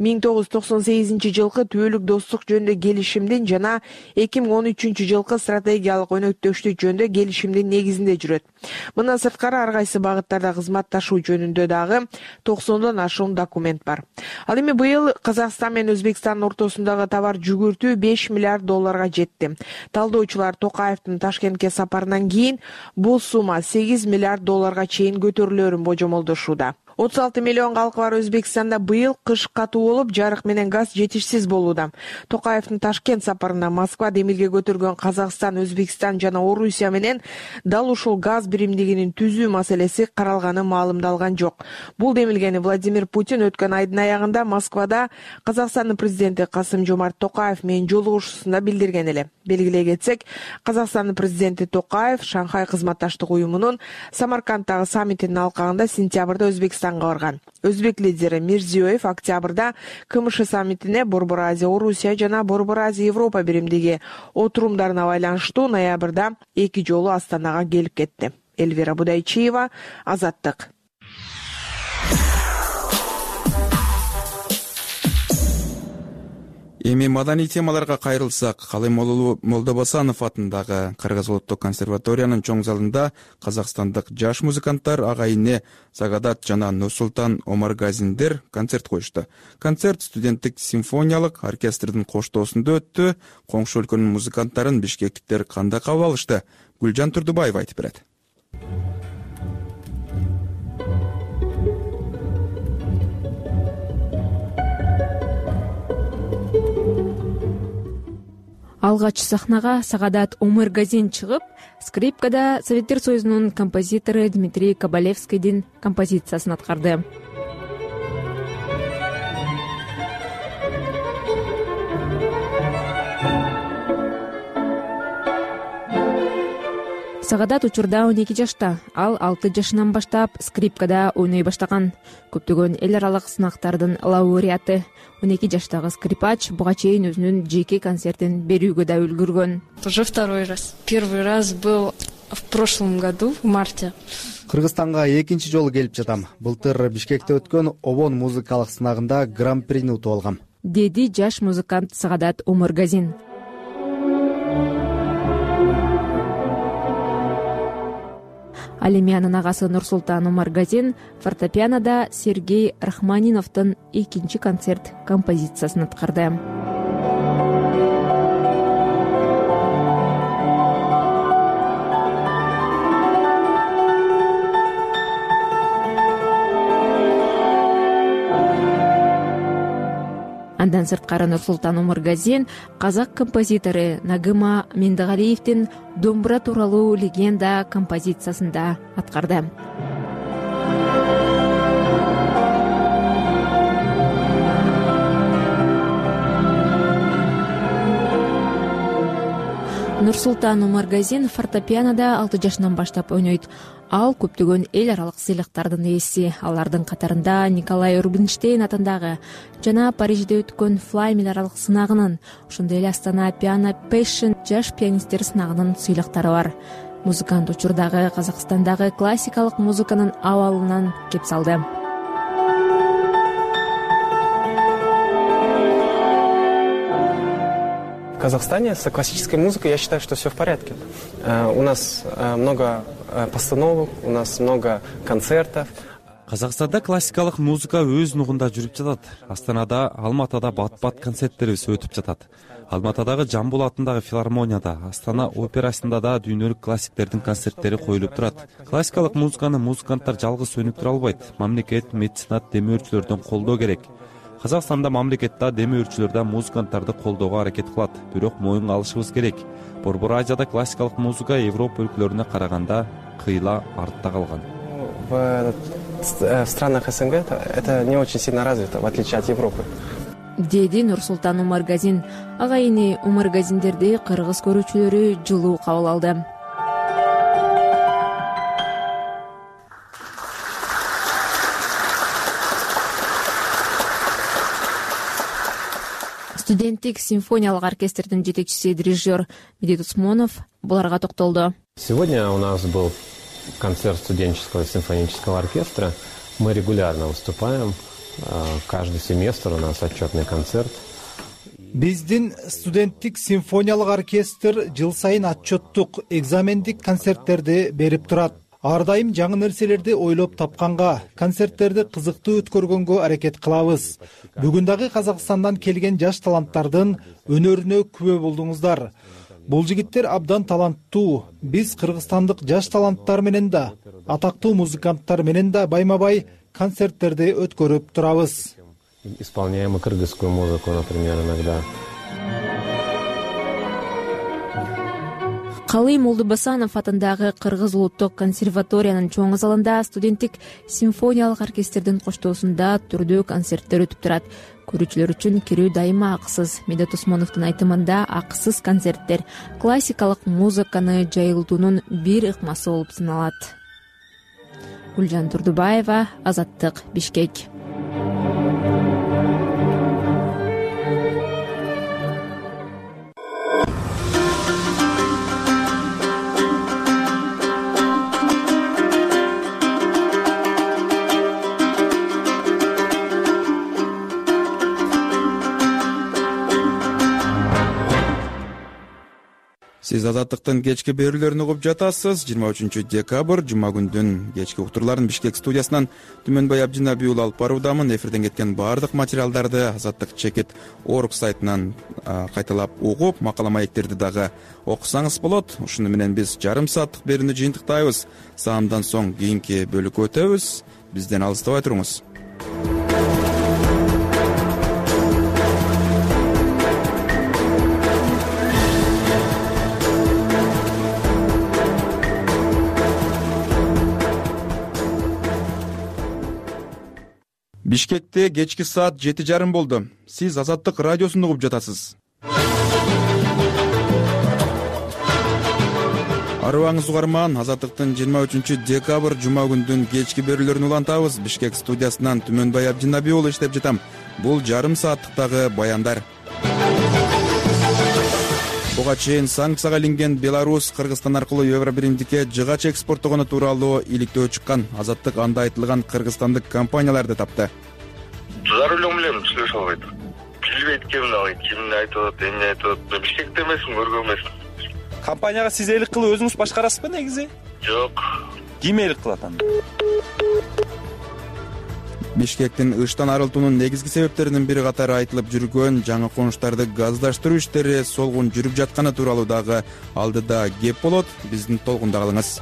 1998 жылкы түбөлүк достук жөнүндө келишимдин жана 2013 жылкы стратегиялык өнөктөштүк жөнүндө келишимдин негизинде жүрөт. Мындан сырткары ар кайсы багыттарда кызматташуу жөнүндө дагы 90дон ашуун документ бар. Ал эми быйыл Казакстан менен Өзбекстандын ортосундагы товар жүгүртүү $5 миллиард жетти. Талдоочулар Токаевдин Ташкентке сапарынан кийин бул сумма $8 миллиард чейин көтөрүлөрүн божомолдошууда. 36 миллион калкы бар Өзбекстанда быйыл кыш катуу болуп, жарык менен газ жетишсиз болууда. Токаевдин Ташкент сапарында Москва демилге көтөргөн Казакстан, Өзбекстан жана Орусия менен дал ушул газ биримдигинин түзүү маселеси каралганы маалымдалган жок. Бул демилгени Владимир Путин өткөн айдын аягында Москвада Казакстандын президенти Касым-Жомарт Токаев менен жолугушуусунда билдирген эле. Белгилей кетсек, Казакстандын президенти Токаев Шанхай кызматташтык уюмунун Самаркандтагы саммитинин алкагында сентябрда Өзбекстан Кыргызстанга барган. Өзбек лидери Мирзиёев октябрда КМШ саммитине Борбор Азия Орусия жана Борбор Азия Европа биримдиги отурумдарына байланыштуу ноябрда 2 жолу Астанага келип кетти. Эльвира Будайчиева, Азаттык. Эми маданий темаларга кайрылсак, Калаймолдо Молдобосанов атындагы Кыргыз улуттук консерваториянын чоң залында казакстандык жаш музыканттар Агайне Сагадат жана Нурсултан Омаргазиндер концерт коюшту. Концерт студенттик симфониялык оркестрдин коштоосунда өттү. Коңшу өлкөнүн музыканттарын бишкектиктер кандай кабыл алышты? Гүлжан Турдубаева айтып берет. Алгач сахнага Сагадат Омаргазин чыгып, скрипкада Советтер Союзунун композитору Дмитрий Кабалевскийдин композициясын аткарды. Сагадат учурда 12 жашта, ал 6 жашынан баштап скрипкада ойной баштаган. Көптөгөн эл аралык сынактардын лауреаты. 12 жаштагы скрипач буга чейин өзүнүн жеке концертин берүүгө да үлгүргөн. Уже второй раз. Первый раз был в прошлом году, в марте. Кыргызстанга экинчи жолу келип жатам. Былтыр Бишкекте өткөн Обон музыкалык сынагында гран-прини утуп алгам, деди жаш музыкант Сагадат Омаргазин. Ал эми анын агасы Нурсултан Омаргазин фортепианода Сергей Рахманиновдун экинчи концерт композициясын аткарды. Андан сырткары Нурсултан Омаргазин казак композитору Нагыма Мендегалиевдин Домбура тууралуу легенда композициясында аткарды. Нурсултан Омаргазин фортепианода 6 жашынан баштап ойнойт. Ал көптөгөн эл аралык сыйлыктардын ээси. Алардын катарында Николай Рубинштейн атындагы жана Парижде өткөн Флаймел аралык сынагынын, ошондой эле Астана Piano Passion жаш пианисттер сынагынын сыйлыктары бар. Музыкант учурдагы Казакстандагы классикалык музыканын абалынан кеп салды. В Казахстане с классической музыкой я считаю, что все в порядке. У нас много постановок, у нас много концертов. Казакстанда классикалык музыка өз нугунда жүрүп жатат. Астанада, Алматада бат-бат концерттерибиз өтүп жатат. Алматадагы Жамбул атындагы филармонияда, Астана операсында да дүйнөлүк классиктердин концерттери коюлуп турат. Классикалык музыканы музыканттар жалгыз өнүктүрө албайт. Мамлекет, меценат, демөөрчүлөрдөн колдоо керек. Казакстанда мамлекет да демөөрчүлөр да музыканттарды колдоого аракет кылат. Бирок моюнга алышыбыз керек. Борбор Азияда классикалык музыка Европа өлкөлөрүнө караганда кыйла артта калган. В странах СНГ это не очень сильно развито, в отличие от Европы. Деди Нурсултан Омаргазин. Агайыны Омаргазиндерди кыргыз көрүүчүлөрү жылуу кабыл алды. Студенттик симфониялык оркестрдин жетекчиси дирижер Медет Усмонов буларга токтолду. Сегодня у нас был концерт студенческого симфонического оркестра. Мы регулярно выступаем. Каждый семестр у нас отчетный концерт. Биздин студенттик симфониялык оркестр жыл сайын отчеттук экзамендик концерттерди берип турат. Ар дайым жаңы нерселерди ойлоп тапканга, концерттерди кызыктуу өткөргөнгө аракет кылабыз. Бүгүн дагы Казакстандан келген жаш таланттардын өнөрүнө күбө болдуңуздар. Бул жигиттер абдан таланттуу. Биз кыргызстандык жаш таланттар менен да, атактуу музыканттар менен да байма-бай концерттерди өткөрүп турабыз. Исполняем и кыргызскую музыку, например, иногда. Калый Молдобосанов атындагы Кыргыз улуттук консерваториянын чоң залында студенттик симфониялык оркестрдин коштоосунда түрдүү концерттер өтүп турат. Көрүүчүлөр үчүн кирүү дайыма акысыз. Медет Усмоновдун айтымында акысыз концерттер классикалык музыканы жайылтуунун бир ыкмасы болуп саналат. Гүлжан Турдубаева, Азаттык, Бишкек. Сиз Азаттыктын кечки берүүлөрүн угуп жатасыз. 23 декабрь жума күндүн кечки уктурларын Бишкек студиясынан Түмөнбай Абдинабий уулу алып баруудамын. Эфирден кеткен баардык материалдарды Азаттык чекит орг сайтынан кайталап угуп, макала маектерди дагы окусаңыз болот. Ушуну менен биз жарым сааттык берүүнү жыйынтыктайбыз. Саамдан соң кийинки бөлүккө өтөбүз. Бизден алыстабай туруңуз. Бишкекте кечки саат 7:30 болду. Сиз Азаттык радиосун угуп жатасыз. Арыбаңыз угарман, Азаттыктын 23 декабрь жума күндүн кечки берүүлөрүн улантабыз. Бишкек студиясынан Түмөнбай Абдинабий уулу иштеп жатам. Бул жарым сааттыктагы баяндар. Буга чейин санкцияга илинген Беларусь Кыргызстан аркылуу Евробиримдикке жыгач экспорттогону тууралуу иликтөө чыккан. Азаттык анда айтылган кыргызстандык компанияларды тапты. За рулем билем, слышал айтып. Билбейт ким айтып атат, эмне айтып атат. Бишкекте эмесмин, көргөн эмесмин. Компанияга сиз элик кылып өзүңүз башкарасызбы негизи? Жок. Ким элик кылат анда? Бишкектин ыштан арылтуунун негизги себептеринин бири катары айтылып жүргөн жаңы конуштарды газдаштыруу иштери солгун жүрүп жатканы тууралуу дагы алдыда кеп болот. Биздин толкунда калыңыз.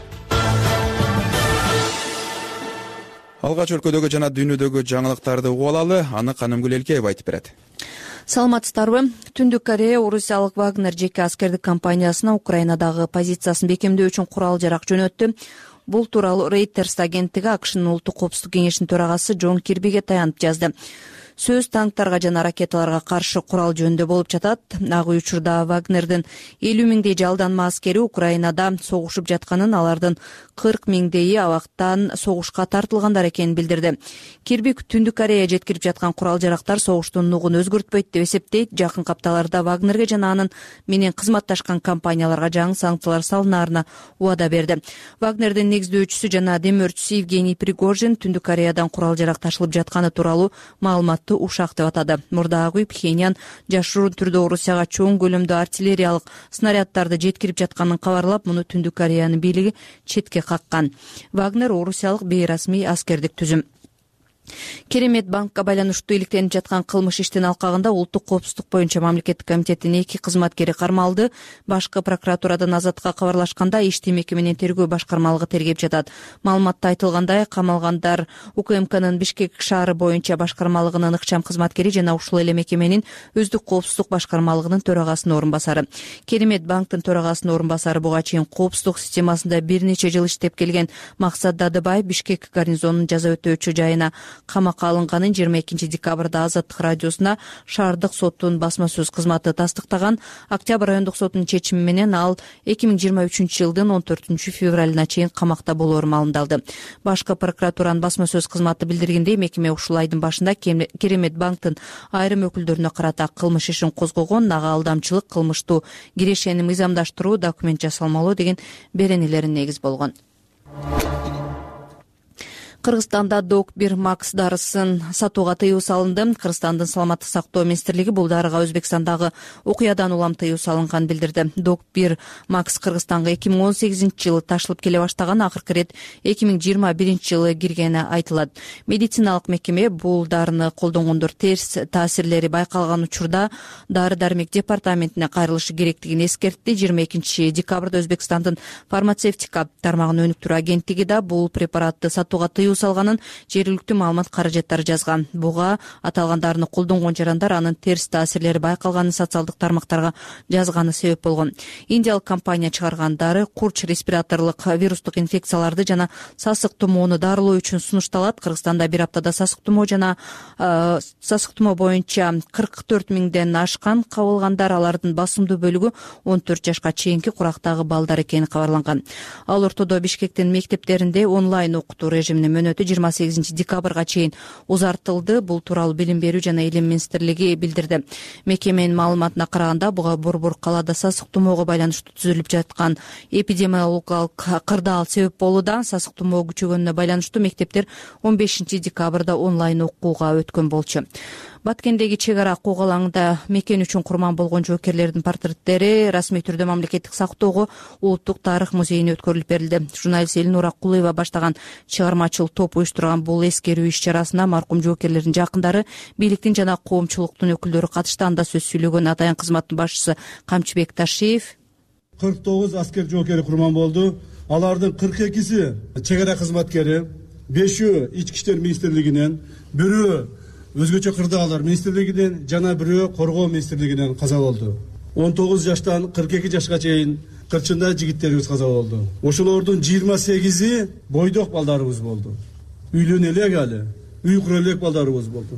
Алгач өлкөдөгү жана дүйнөдөгү жаңылыктарды угуп алалы. Аны Канымгүл Элкеева айтып берет. Саламатсыздарбы? Түндүк Корея орусиялык Вагнер жеке аскердик компаниясына Украинадагы позициясын бекемдөө үчүн курал-жарак жөнөттү. Бул тууралуу Reuters агенттиги АКШнын улуттук коопсуздук кеңешинин төрагасы Джон Кирбиге таянып жазды. Сөз танктарга жана ракеталарга каршы курал жөнүндө болуп жатат. Ак үй учурда Вагнердин 50 миңдей жалданма аскери Украинада согушуп жатканын, алардын 40 миңдейи абактан согушка тартылгандар экенин билдирди. Кирби Түндүк Корея жеткирип жаткан курал-жарактар согуштун нугун өзгөртпөйт деп эсептейт. Жакын капталарда Вагнерге жана анын менен кызматташкан компанияларга жаңы санкциялар салынаарына убада берди. Вагнердин негиздөөчүсү жана демөөрчүсү Евгений Пригожин Түндүк Кореядан курал-жарак ташылып жатканы тууралуу маалыматты ушак деп атады. Мурдагы Пхеньян жашыруун түрдө Орусияга чоң көлөмдө артиллериялык снаряддарды жеткирип жатканын кабарлап, муну Түндүк Кореянын бийлиги четке каккан. Вагнер орусиялык бейрасмий аскердик түзүм. Керемет банкка байланыштуу иликтенип жаткан кылмыш иштин алкагында улуттук коопсуздук боюнча мамлекеттик комитеттин 2 кызматкери кармалды. Башкы прокуратурадан Азаттыкка кабарлашканда ишти мекеменин тергөө башкармалыгы тергеп жатат. Маалыматта айтылгандай, камалгандар УКМКнын Бишкек шаары боюнча башкармалыгынын ыкчам кызматкери жана ушул эле мекеменин өздүк коопсуздук башкармалыгынын төрагасынын орун басары. Керемет банктын төрагасынын орун басары буга чейин коопсуздук системасында бир нече жыл иштеп келген Максат Дадыбаев Бишкек гарнизонунун жаза өтөөчү жайына камакка алынганын 22 декабрда Азаттык радиосуна шаардык соттун басма сөз кызматы тастыктаган. Октябрь райондук сотунун чечими менен ал 2023 жылдын 14 февралына чейин камакта болоору маалымдалды. Башкы прокуратуранын басма сөз кызматы билдиргендей, мекеме ушул айдын башында Керемет банктын айрым өкүлдөрүнө карата кылмыш ишин козгогон, ага алдамчылык, кылмыштуу кирешени мыйзамдаштыруу, документ жасалмалоо деген беренелери негиз болгон. Кыргызстанда Док-1 Макс дарысын сатууга тыюу салынды. Кыргызстандын саламаттык сактоо министрлиги бул дарыга Өзбекстандагы окуядан улам тыюу салынган билдирди. Док-1 Макс Кыргызстанга 2018-жылы ташылып келе баштаган, акыркы рет 2021-жылы киргени айтылат. Медициналык мекеме бул дарыны колдонгондор терс таасирлери байкалган учурда дары-дармек департаментине кайрылышы керектигин эскертти. 22 декабрда Өзбекстандын фармацевтика тармагынын өнүктүрүү агенттиги да бул препаратты сатууга тыюу тыюу салганын жергиликтүү маалымат каражаттары жазган. Буга аталгандарны колдонгон жарандар анын терс таасирлери байкалганын социалдык тармактарга жазганы себеп болгон. Индиялык компания чыгарган дары курч респираторлук вирустук инфекцияларды жана сасык тумоону дарылоо үчүн сунушталат. Кыргызстанда бир аптада сасык тумоо боюнча 44 миңден ашкан кабылгандар, алардын басымдуу бөлүгү 14 жашка чейинки курактагы балдар экени кабарланган. Ал ортодо Бишкектин мектептеринде онлайн окутуу режиминин мөөнөтү 28 декабрга чейин узартылды. Бул тууралуу Билим берүү жана Илим министрлиги билдирди. Мекеменин маалыматына караганда, буга борбор калаада сасык тумоого байланыштуу түзүлүп жаткан эпидемиологиялык кырдаал себеп болууда. Сасык тумоо күчөгөнүнө байланыштуу мектептер 15 декабрда онлайн окууга өткөн болчу. Баткендеги чек ара окуу алаңында мекен үчүн курман болгон жоокерлердин портреттери расмий түрдө мамлекеттик сактоого улуттук тарых музейине өткөрүлүп берилди. Журналист Элнура Кулуева баштаган чыгармачыл топ уюштурган бул эскерүү иш-чарасына маркум жоокерлердин жакындары, бийликтин жана коомчулуктун өкүлдөрү катышты. Анда сөз сүйлөгөн Атайын кызматтын башчысы Камчыбек Ташиев 49 аскер жоокери курман болду. Алардын 42си чек ара кызматкери, 5-өө ички иштер министрлигинен, 1-өө өзгөчө кырдаалдар министрлигинен жана 1-өө коргоо министрлигинен каза болду. 19 жаштан 42 жашка чейин кырчында жигиттерибиз каза болду. Ошолордун 28и бойдок балдарыбыз болду. Үйлөнө элек али, үй кура элек балдарыбыз болду.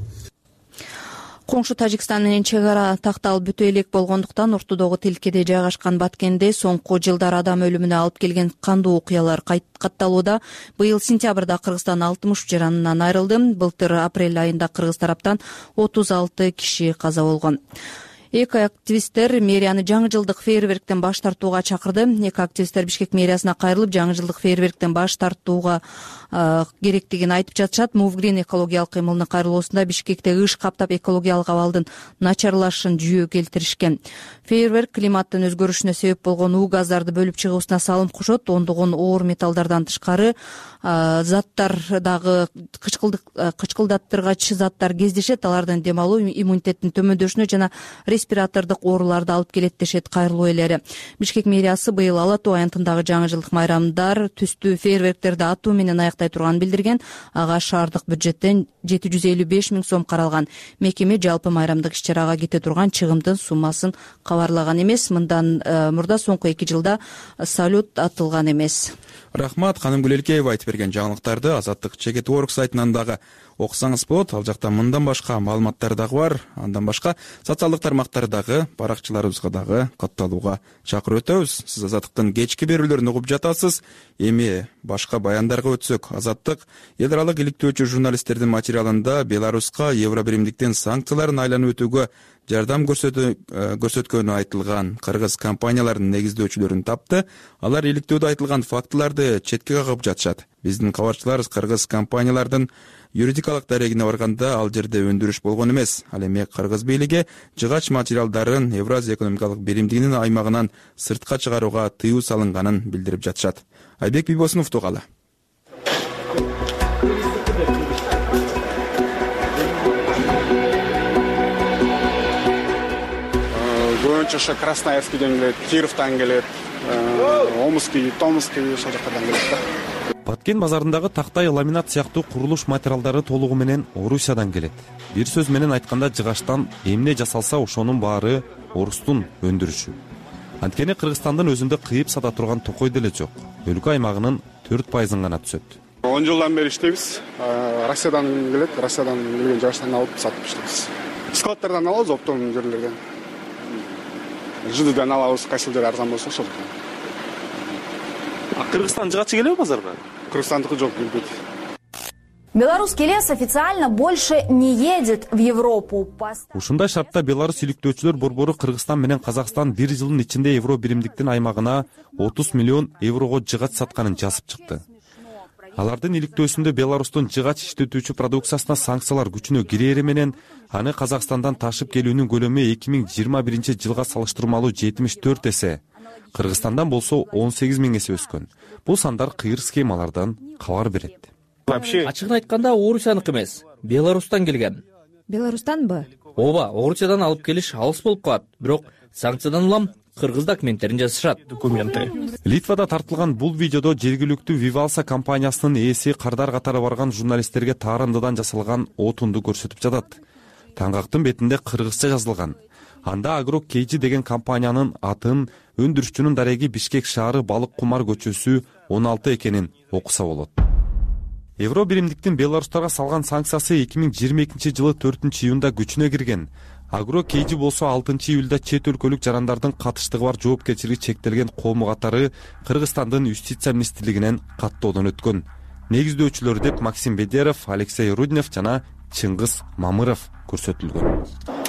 Коңшу Тажикстан менен чек ара такталып бүтө элек болгондуктан ортодогу тилкеде жайгашкан Баткенде соңку жылдар адам өлүмүнө алып келген кандуу окуялар катталууда. Быйыл сентябрда Кыргызстан 60 жаранынан айрылды. Былтыр апрель айында кыргыз тараптан 36 киши каза болгон. Эко-активисттер мэрияны жаңы жылдык фейерверктен баш тартууга чакырды. Эко-активисттер Бишкек мэриясына кайрылып, жаңы жылдык фейерверктен баш тартууга керектигин айтып жатышат. Мувгрин экологиялык кыймылынын кайрылуусунда Бишкекте ыш каптап экологиялык абалдын начарлашын жүйө келтиришкен. Фейерверк климаттын өзгөрүшүнө себеп болгон уу газдарды бөлүп чыгуусуна салым кошот. Ондогон оор металлдардан тышкары заттар дагы кычкылдаттыргач заттар кездешет. Алардын дем алуу иммунитеттин төмөндөшүнө жана респиратордук ооруларды алып келет дешет кайрылуу ээлери. Бишкек мэриясы быйыл Ала Тоо аянтындагы жаңы жылдык майрамдар түстүү фейерверктерди атуу менен аяктай турганын билдирген. Ага шаардык бюджеттен 755 миң сом каралган. Мекеме жалпы майрамдык иш-чарага кете турган чыгымдын суммасын кабарлаган эмес. Мындан мурда соңку 2 жылда салют атылган эмес. Рахмат, ханым Гүлелкеева айтып берген жаңылыктарды Азаттык Чекет.org сайтынан дагы окусаңыз болот. Ал жакта мындан башка маалыматтар дагы бар. Андан башка социалдык тармактардагы баракчыларыбызга дагы катталууга чакырып өтөбүз. Сиз Азаттыктын кечки берүүлөрүн угуп жатасыз. Эми башка баяндарга өтсөк, Азаттык эл аралык иликтөөчү журналисттердин материалында Беларуска Евробиримдиктен санкцияларын айланып өтүүгө жардам көрсөткөнү айтылган кыргыз компанияларынын негиздөөчүлөрүн тапты. Алар иликтөөдө айтылган фактыларды четке кагып жатышат. Биздин кабарчылар кыргыз компаниялардын юридикалык дарегине барганда ал жерде өндүрүш болгон эмес. Ал эми кыргыз бийлиги жыгач материалдарын Евразия экономикалык биримдигинин аймагынан сыртка чыгарууга тыюу салынганын билдирип жатышат. Айбек Бибосунов уктугалы. Көбүнчө Красноярскийден келет, Кировтан келет, Омский, Томский ошол жактардан келет да. Баткен базарындагы тактай, ламинат сыяктуу курулуш материалдары толугу менен Орусиядан келет. Бир сөз менен айтканда жыгачтан эмне жасалса ошонун баары орустун өндүрүшү. Анткени Кыргызстандын өзүндө кыйып сата турган токой деле жок. Өлкө аймагынын 4% гана түшөт. 10 жылдан бери иштейбиз. Россиядан келет, Россиядан келген жыгачтан алып сатып иштейбиз. Складтардан алабыз, оптом жерлерден. ЖДдан алабыз, кайсыл жер арзан болсо ошол. Кыргызстан жыгачы келеби базарга? Кыргызстандыкы жок, келбейт. Белорусский лес официально больше не едет в Европу. Ушундай шартта Беларусь иликтөөчүлөр борбору Кыргызстан менен Казакстан 1 жылдын ичинде Евробиримдиктин аймагына 30 миллион еврого жыгач сатканын жазып чыкты. Алардын иликтөөсүндө Беларустун жыгач иштетүүчү продукциясына санкциялар күчүнө кирери менен аны Казакстандан ташып келүүнүн көлөмү 2021 жылга салыштырмалуу 74 эсе, Кыргызстандан болсо 18 миң эсе өскөн. Бул сандар кыйыр схемалардан кабар берет. Ачыгын айтканда Орусияныкы эмес, Беларустан келген. Беларустанбы? Ооба, Орусиядан алып келиш алыс болуп калат. Бирок санкциядан улам кыргыз документтерин жасашат. Литвада тартылган бул видеодо жергиликтүү Вивалса компаниясынын ээси кардар катары барган журналисттерге таарындыдан жасалган отунду көрсөтүп жатат. Таңгактын бетинде кыргызча жазылган. Анда Агро Кейджи деген компаниянын атын, өндүрүшчүнүн дареги Бишкек шаары балык кумар көчөсү 16 экенин окуса болот. Евро биримдиктин беларустарга салган санкциясы 2022 жылы 4-июнда күчүнө кирген. Агро Кейджи болсо 6-июлда чет өлкөлүк жарандардын катыштыгы бар жоопкерчилиги чектелген коому катары Кыргызстандын юстиция министрлигинен каттоодон өткөн. Негиздөөчүлөр деп Максим Бедеров, Алексей Руднев жана Чыңгыз Мамыров көрсөтүлгөн.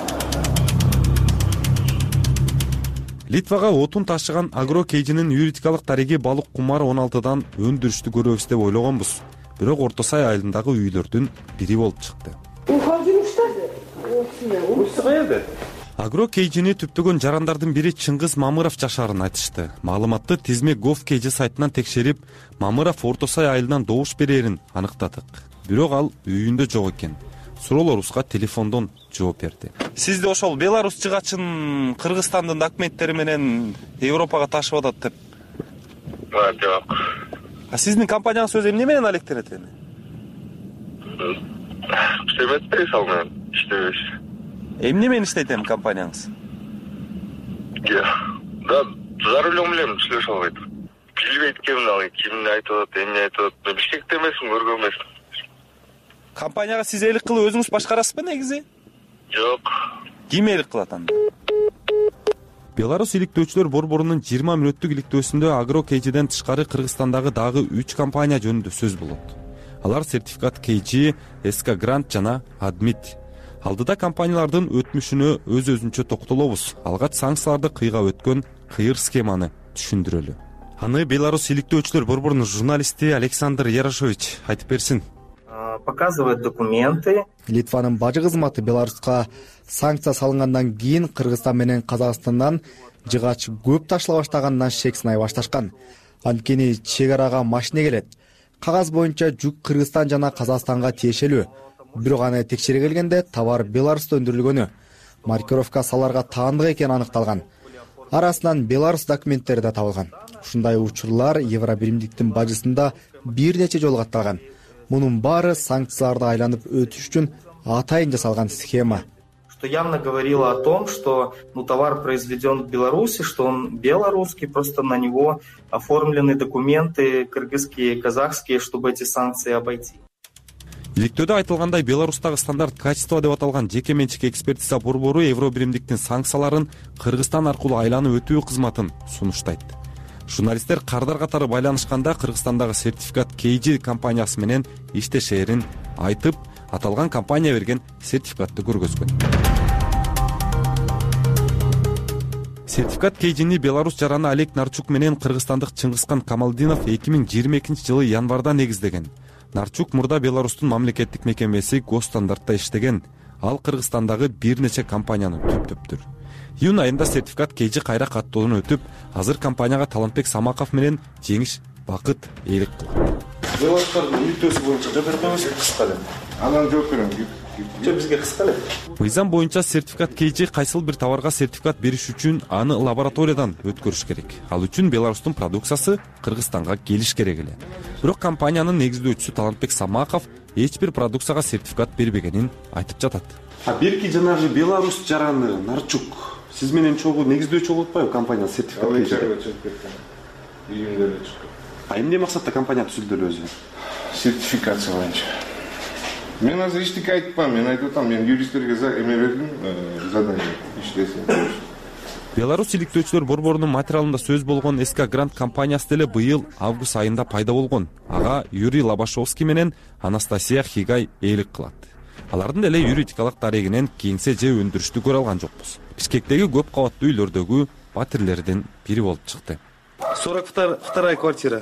Литвага отун ташыган Агро Кейджинин юридикалык дареги балык кумар 16дан өндүрүштү көрөбүз деп ойлогонбуз. Бирок Орто Сай айылындагы үйлөрдүн бири болуп чыкты. Агро Кейджини түптөгөн жарандардын бири Чыңгыз Мамыров жашаарын айтышты. Маалыматты тизме Gov.kg сайтынан текшерип, Мамыров Орто Сай айылынан добуш берерин аныктадык. Бирок ал үйүндө жок экен. Суроолорубузга телефондон жооп берди. Сизди ошол Беларусь жыгачын Кыргызстандын документтери менен Европага ташып атат деп. Жок. Сиздин компанияңыз өзү эмне менен алектенет эми? Иштебей салган, иштебейбиз. Эмне менен иштейт эми компанияңыз? Да, за рулем элем сүйлөшө албайт. Билбейт кимди айтып атат, эмне айтып атат. Бишкекте эмесмин, көргөн эмесмин. Компанияга сиз элик кылып өзүңүз башкарасызбы негизи? Жок. Ким элик кылат анда? Беларусь иликтөөчүлөр борборунун 20 мүнөттүк иликтөөсүндө Агро Кейджиден тышкары Кыргызстандагы дагы 3 компания жөнүндө сөз болот. Алар Сертификат Кейджи, СК Грант жана Адмит. Алдыда компаниялардын өтмүшүнө өз-өзүнчө токтолобуз. Алгач санкцияларды кыйгап өткөн кыйыр схеманы түшүндүрөлү. Аны Беларусь иликтөөчүлөр борборунун журналисти Александр Ярошович айтып берсин. Показывают документы. Литванын бажы кызматы Беларуска санкция салынгандан кийин Кыргызстан менен Казакстандан жыгач көп ташыла баштагандан шек сынай башташкан. Анткени чек арага машина келет. Кагаз боюнча жүк Кыргызстан жана Казакстанга тиешелүү. Бирок аны текшере келгенде товар Беларуста өндүрүлгөнү, маркировка саларга таандык экени аныкталган. Арасынан Беларусь документтери да табылган. Ушундай учурлар Евро биримдиктин бажысында бир нече жолу катталган. Мунун баары санкцияларды айланып өтүш үчүн атайын жасалган схема. Что явно говорило о том, что товар произведен в Беларуси, что он белорусский, просто на него оформлены документы кыргызские, казахские, чтобы эти санкции обойти. Иликтөөдө айтылгандай, Беларустагы стандарт качества деп аталган жеке менчик экспертиза борбору Евро биримдиктин санкцияларын Кыргызстан аркылуу айланып өтүү кызматын сунуштайт. Журналисттер кардар катары байланышканда Кыргызстандагы Сертификат Кейджи компаниясы менен иштешээрин айтып, аталган компания берген сертификатты көргөзгөн. Сертификат Кейджини Беларусь жараны Олег Нарчук менен кыргызстандык Чыңгызкан Камалдинов 2022 жылы январда негиздеген. Нарчук мурда Беларустун мамлекеттик мекемеси Госстандартта иштеген. Ал Кыргызстандагы бир нече компанияны түптөптүр. Июнь айында Сертификат Кейджи кайра каттоодон өтүп, азыр компанияга Талантбек Самаков менен Жеңиш Бакыт ээлик кылган. Беларустардын иликтөөсү боюнча жооп бере коебуз, кыска эле. Анан жооп берем. Жок, бизге кыска эле. Мыйзам боюнча Сертификат Кейджи кайсыл бир товарга сертификат бериш үчүн аны лабораториядан өткөрүш керек. Ал үчүн Беларустун продукциясы Кыргызстанга келиш керек эле. Бирок компаниянын негиздөөчүсү Талантбек Самаков эч бир продукцияга сертификат бербегенин айтып жатат. Берки жанагы Беларусь жараны Нарчук сиз менен чогуу негиздөөчү болуп атпайбы компания сертификат берген? Июньдө чыкты. Эмне максатта компания түзүлдү өзү? Сертификация боюнча. Мен азыр эчтеке айтпам, мен айтып атам, мен юристтерге эме бердим, задание иштесин. Беларусь иликтөөчүлөр борборунун материалында сөз болгон СК Грант компаниясы деле быйыл август айында пайда болгон. Ага Юрий Лабашовский менен Анастасия Хигай ээлик кылат. Алардын деле юридикалык дарегинен кеңсе же өндүрүштү көрө алган жокпуз. Бишкектеги көп кабаттуу үйлөрдөгү батирлердин бири болуп чыкты. 42-я квартира.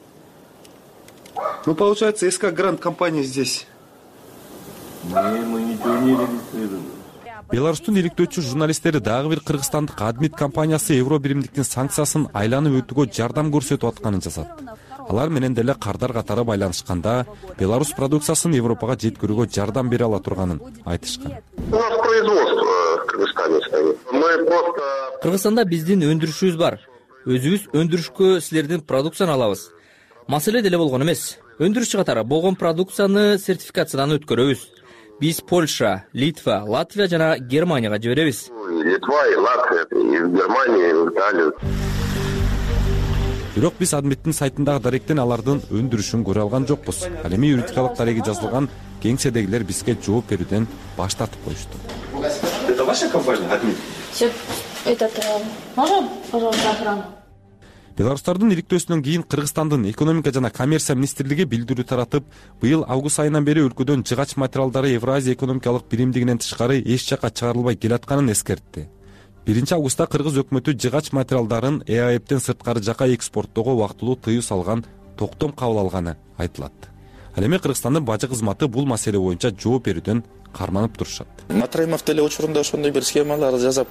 Получается, СК Грант компания здесь. Мы ничего не регистрируем. Беларустун иликтөөчү журналисттери дагы бир кыргызстандык Адмит компаниясы Евро биримдиктин санкциясын айланып өтүүгө жардам көрсөтүп атканын жазат. Алар менен деле кардар катары байланышканда Беларусь продукциясын Европага жеткирүүгө жардам бере ала турганын айтышкан. У нас производство Кыргызстанда биздин өндүрүшүбүз бар. Өзүбүз өндүрүшкө силердин продукцияны алабыз. Маселе деле болгон эмес. Өндүрүшчү катары болгон продукцияны сертификациядан өткөрөбүз. Биз Польша, Литва, Латвия жана Германияга жиберебиз. Литва и Латвия, и в Германию, и в Италию. Бирок биз Адметтин сайтындагы даректен алардын өндүрүшүн көрө алган жокпуз. Ал эми юридикалык дареги жазылган кеңседегилер бизге жооп берүүдөн баш тартып коюшту. Это ваша компания, Адмет? Можно, пожалуйста, охрану? Беларустардын иликтөөсүнөн кийин Кыргызстандын экономика жана коммерция министрлиги билдирүү таратып, быйыл август айынан бери өлкөдөн жыгач материалдары Евразия экономикалык биримдигинен тышкары эч жакка чыгарылбай келатканын эскертти. 1-августта Кыргыз өкмөтү жыгач материалдарын ЭАЭптен сырткары жакка экспорттоого убактылуу тыюу салган токтом кабыл алганы айтылат. Ал эми Кыргызстандын бажы кызматы бул маселе боюнча жооп берүүдөн карманып турушат. Матраимов деле учурунда ошондой бир схемалар жасап,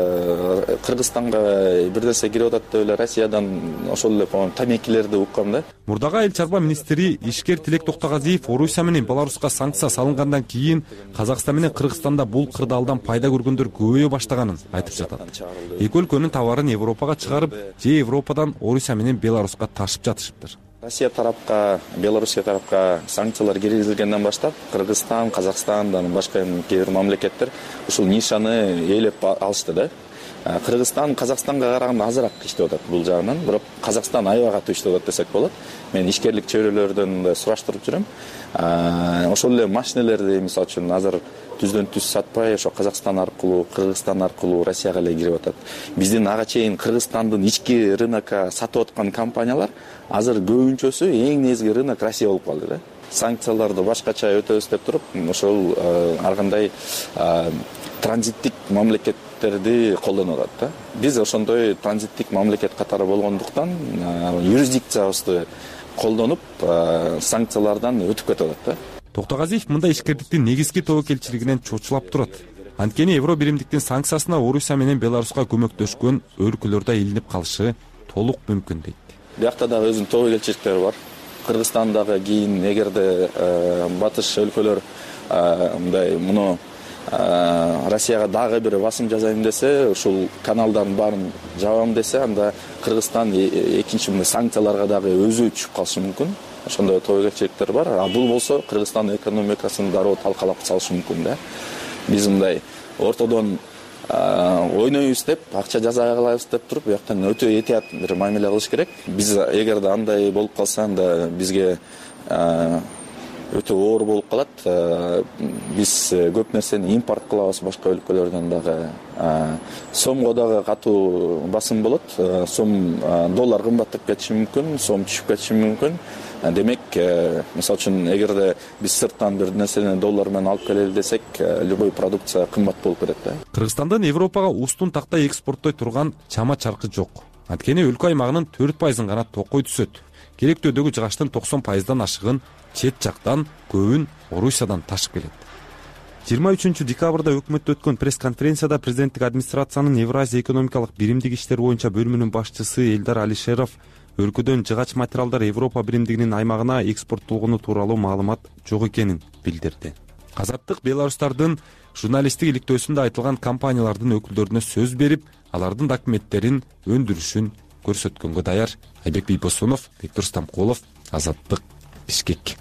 Кыргызстанга бир нерсе кирип атат деп эле Россиядан ошол эле тамекилерди уккам да. Мурдагы айыл чарба министри Ишкер Тилек Токтогазиев Орусия менен Беларуска санкция салынгандан кийин Казакстан менен Кыргызстанда бул кырдаалдан пайда көргөндөр көбөйө баштаганын айтып жатат. Эки өлкөнүн товарын Европага чыгарып, же Европадан Орусия менен Беларуска ташып жатышыптыр. Россия тарапка, Белоруссия тарапка санкциялар киргизилгенден баштап, Кыргызстан, Казакстандан башка кээ бир мамлекеттер ушул нишаны ээлеп алышты да. Кыргызстан Казакстанга караганда азыраак иштеп атат бул жагынан, бирок Казакстан аябай катуу иштеп атат десек болот. Мен ишкерлик чөйрөлөрдөн сураштырып жүрөм. Ошол эле машинелерди мисалы үчүн азыр түздөн түз сатпай, ошо Казакстан аркылуу, Кыргызстан аркылуу Россияга эле кирип атат. Биздин ага чейин Кыргызстандын ички рынокко сатып аткан компаниялар азыр көбүнчөсү эң негизги рынок Россия болуп калды да. Санкцияларды башкача өтөбүз деп туруп, ошол ар кандай транзиттик мамлекеттерди колдонуп атат да. Биз ошондой транзиттик мамлекет катары болгондуктан юрисдикциябызды колдонуп санкциялардан өтүп кетип атат да. Токтогазиев мындай ишкерликтин негизги тобокелчилигинен чочулап турат. Анткени Евро биримдиктин санкциясына Орусия менен Беларуска көмөктөшкөн өлкөлөр да илинип калышы толук мүмкүн дейт. Биякта дагы өзүнүн тобокелчиликтери бар. Кыргызстандагы кийин эгерде батыш өлкөлөр мындай муну Россияга дагы бир басым жасайм десе, ушул каналдардын баарын жабам десе, анда Кыргызстан экинчи мындай санкцияларга дагы өзү түшүп калышы мүмкүн. Ошондой тобокелчиликтер бар. Бул болсо Кыргызстандын экономикасын дароо талкалап салышы мүмкүн да. Биз мындай ортодон ойнойбуз деп, акча жасай калабыз деп туруп, бияктан өтө этият бир мамиле кылыш керек. Биз эгерде андай болуп калса, анда бизге өтө оор болуп калат. Биз көп нерсени импорт кылабыз башка өлкөлөрдөн дагы. Сомго дагы катуу басым болот. Сом доллар кымбаттап кетиши мүмкүн, сом түшүп кетиши мүмкүн. Демек, мисалы үчүн эгерде биз сырттан бир нерсени доллар менен алып келели десек, любой продукция кымбат болуп кетет да. Кыргызстандын Европага устун тактай экспорттой турган чама чаркы жок. Анткени өлкө аймагынын 4% гана токой түсөт. Керектөөдөгү жыгачтын 90%дан ашыгын чет жактан, көбүн Орусиядан ташып келет. 23 декабрда өкмөттө өткөн пресс-конференцияда президенттик администрациянын Евразия экономикалык биримдик иштер боюнча бөлүмүнүн башчысы Элдар Алишеров өлкөдөн жыгач материалдар Европа биримдигинин аймагына экспорттолгону тууралуу маалымат жок экенин билдирди. Азаттык Беларустардын журналисттик иликтөөсүндө айтылган компаниялардын өкүлдөрүнө сөз берип, алардын документтерин, өндүрүшүн көрсөткөнгө даяр. Айбек Бийбосунов, Виктор Стамкулов, Азаттык, Бишкек.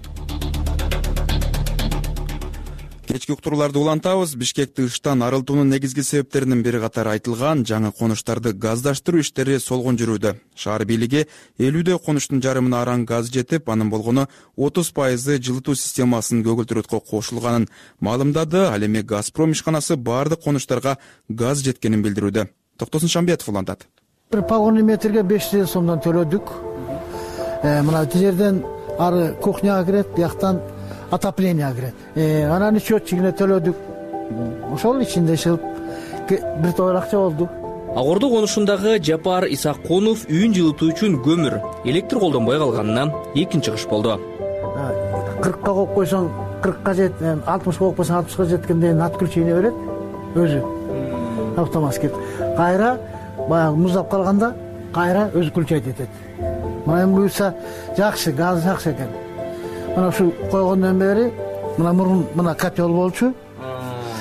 Кечки уктурууларды улантабыз. Бишкекти ыштан арылтуунун негизги себептеринин бири катары айтылган жаңы конуштарды газдаштыруу иштери солгон жүрүүдө. Шаар бийлиги 50 конуштун жарымына араң газ жетип, анын болгону 30% жылытуу системасынын көгүлтүрөткө кошулганын маалымдады. Ал эми Газпром ишканасы баардык конуштарга газ жеткенин билдирүүдө. Токтосун Шамбетов улантат. Бир погонный метрге 500 сомдон төлөдүк. Мына жерден ары кухняга кирет, бияктан отопление кирет. Анан счетчигине төлөдүк. Ошол ичинде шылып бир тоор акча болду. Агорду конушундагы Жапар Исакунов үйүн жылытуу үчүн көмүр, электр колдонбой калганына экинчи кыш болду. 40ка коюп койсоң 40ка жет, 60 коюп койсоң 60ка жеткенде отключение берет өзү. Автоматский. Кайра баягы муздап калганда кайра өзү включать этет. Мына буюрса жакшы, газ жакшы экен. Мына ушу койгондон бери мына мурун мына котел болчу.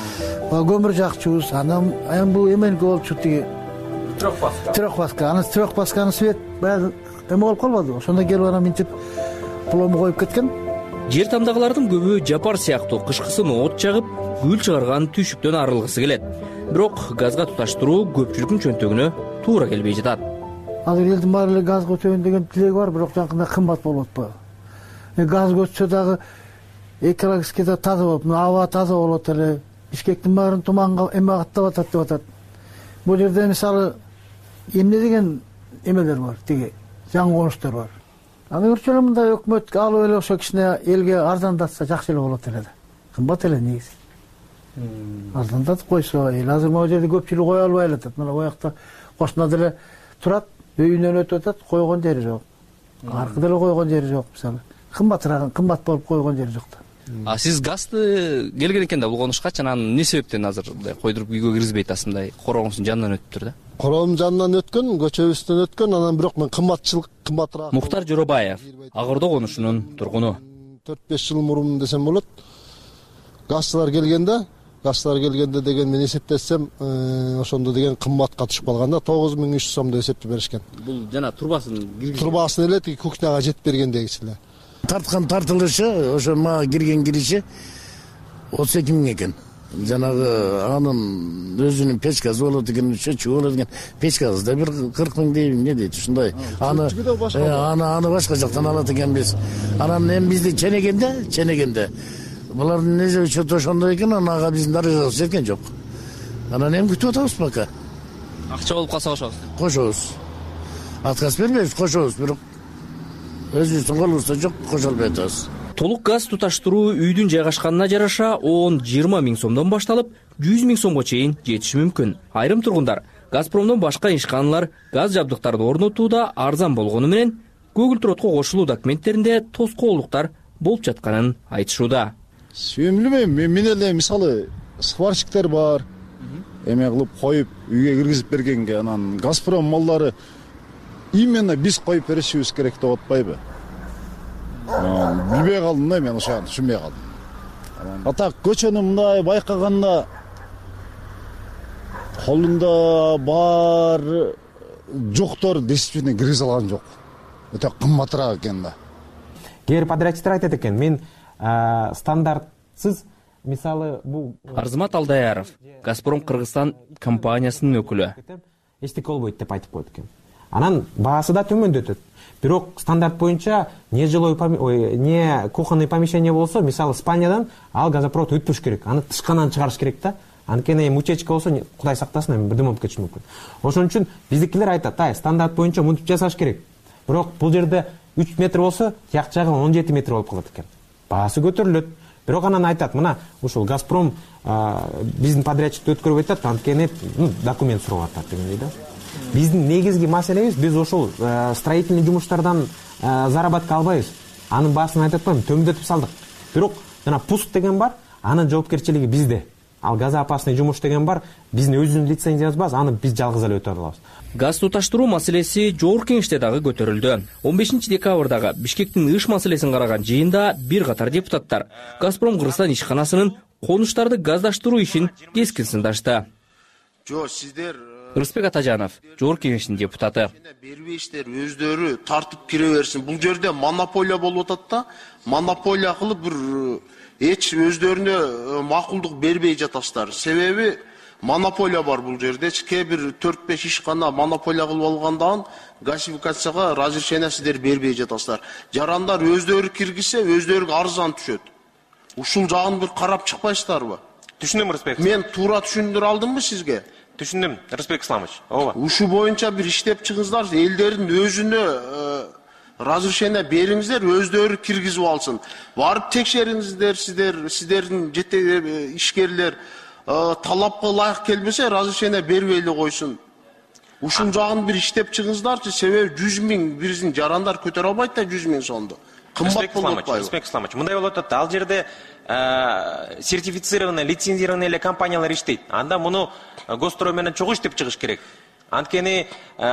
көмір жақчубуз, анан бул эменики болчу тиги трехпаска. Анан трехпасканын свет баягы эме болуп калбадыбы? Ошондо келип анан минтип пломбу коюп кеткен. Жер тамдагылардын көбү жапар сыяктуу кышкысын от жагып, күл чыгарган түйшүктөн арылгысы келет. Бирок газга туташтыруу көпчүлүктүн чөнтөгүнө туура келбей жатат. Азыр элдин баары эле газга өтөйүн деген тилеги бар, бирок жакында кымбат болуп атпайбы? Газ өтсө дагы экологически таза болуп, аба таза болот эле. Бишкектин баарын туманга эме каттап атат деп атат. Бул жерде мисалы эмне деген эмелер бар, тиги жаңы конуштар бар. Аны көрчү мындай өкмөт алып эле ошо кичине элге арзандатса жакшы эле болот эле да. Кымбат эле негизи. Арзандатып койсо, эл азыр могу жерде көпчүлүк кое албай элетет. Мына боякта кошуна деле турат, үйүнөн өтүп атат, койгон жери жок. Аркы деле койгон жери жок мисалы. Кымбат болуп койгон жери жок да. Сиз газды келген экен да бул конушка, анан эмне себептен азыр мындай койдуруп үйгө киргизбей атасыз, мындай короңуздун жанынан өтүптүр да? Короомдун жанынан өткөн, көчөбүздөн өткөн, анан бирок мен кымбатыраак. Мухтар Жоробаев, Ак Ордо конушунун тургуну. 4-5 жыл мурун десем болот. Газчылар келгенде деген мен эсептесем, ошондо деген кымбатка түшүп калганда 9300 сомдо эсептеп беришкен. Бул жана турбасын эле тиги кухняга жетип бергендегиси эле. Тартылышы, ошо мага кирген кириши 32 000 экен. Жанагы анын өзүнүн печкасы болот экен, чөчү болот экен. Печкасы да 40 000 дейм, эмне дейт ушундай. Аны башка жактан алат экенбиз. Анан эми бизди ченегенде булардын эже чөтү ошондой экен, ага биздин дарыгыбыз жеткен жок. Анан эми күтүп атабыз пока. Акча болуп калса кошобуз. Отказ бербейбиз, кошобуз, бирок өзүбүздүн колубузда жок, кошо албай атабыз. Толук газ туташтыруу үйдүн жайгашканына жараша 10-20 миң сомдон башталып 100 миң сомго чейин жетиши мүмкүн. Айрым тургундар Газпромдон башка ишканалар газ жабдыктарды орнотууда арзан болгону менен көгүлтүрөткө кошулуу документтеринде тоскоолдуктар болуп жатканын айтышууда. Сүйүмлүмөйм, мен эле мисалы сварщиктер бар. Эме кылып коюп үйгө киргизип бергенге, анан Газпром малдары именно биз коюп беришибиз керек деп атпайбы? Билбей калдым да, мен ошону түшүнбөй калдым. Атак көчөнү мындай байкаганда колунда бар жоктор действительно киргизе алган жок. Өтө кымбатыраак экен да. Кээ бир подрядчиктер айтат экен, мен стандартсыз мисалы бул Арзымат Алдаяров, Газпром Кыргызстан компаниясынын өкүлү. Эчтеке болбойт деп айтып коет экен. Анан баасы да төмөндөтөт. Бирок стандарт боюнча не кухонный помещение болсо, мисалы Испаниядан ал газопровод өтпөш керек. Аны тышканан чыгарыш керек да. Анткени эми утечка болсо, Кудай сактасын, эми бирдеме болуп кетиши мүмкүн. Ошон үчүн биздикилер айтат, стандарт боюнча мынтип жасаш керек. Бирок бул жерде 3 метр болсо, тияк жагы 17 метр болуп калат экен. Баасы көтөрүлөт. Бирок анан айтат, мына ушул Газпром биздин подрядчикти өткөрүп атат, анткени документ сурап атат дегендей да. Биздин негизги маселебиз, биз ошол строительный жумуштардан заработка албайбыз. Анын баасын айтып атпаймынбы, төмөндөтүп салдык. Бирок жана пуск деген бар, анын жоопкерчилиги бизде. Ал газоопасный жумуш деген бар, биздин өзүбүздүн лицензиябыз бар, аны биз жалгыз эле өтө алабыз. Газ туташтыруу маселеси жогорку кеңеште дагы көтөрүлдү. 15 декабрдагы Бишкектин ыш маселесин караган жыйында бир катар депутаттар Газпром Кыргызстан ишканасынын конуштарды газдаштыруу ишин кескин сындашты. Жок, сиздер Рыспек Атажанов, жогорку кеңештин депутаты. Бербейсиздер, өздөрү тартып кире берсин. Бул жерде монополия болуп атат да, монополия кылып бир эч өздөрүнө макулдук бербей жатасыздар. Себеби монополия бар бул жерде. Кээ бир 4-5 ишкана монополия кылып алгандан газификацияга разрешение сиздер бербей жатасыздар. Жарандар өздөрү киргизсе, өздөрүгө арзан түшөт. Ушул жагын бир карап чыкпайсыздарбы? Түшүндүм, Рыспек. Мен туура түшүндүрө алдымбы сизге? Түшүндүм, Рыспек Исламович. Ооба. Ушу боюнча бир иштеп чыгыңыздар, элдердин өзүнө разрешение бериңиздер, өздөрү киргизип алсын. Барып текшериңиздер, сиздердин ишкерлер талапка ылайык келбесе, разрешение бербей эле койсун. Ушул жагын бир иштеп чыгыңыздарчы, себеби 100 000 биздин жарандар көтөрө албайт да 100 000 сомду. Кымбат болуп атпайбы? Рыспек Исламович, мындай болуп атат, ал жерде сертифицированный, лицензированный эле компаниялар иштейт. Анда муну госстрой менен чогуу иштеп чыгыш керек. Анткени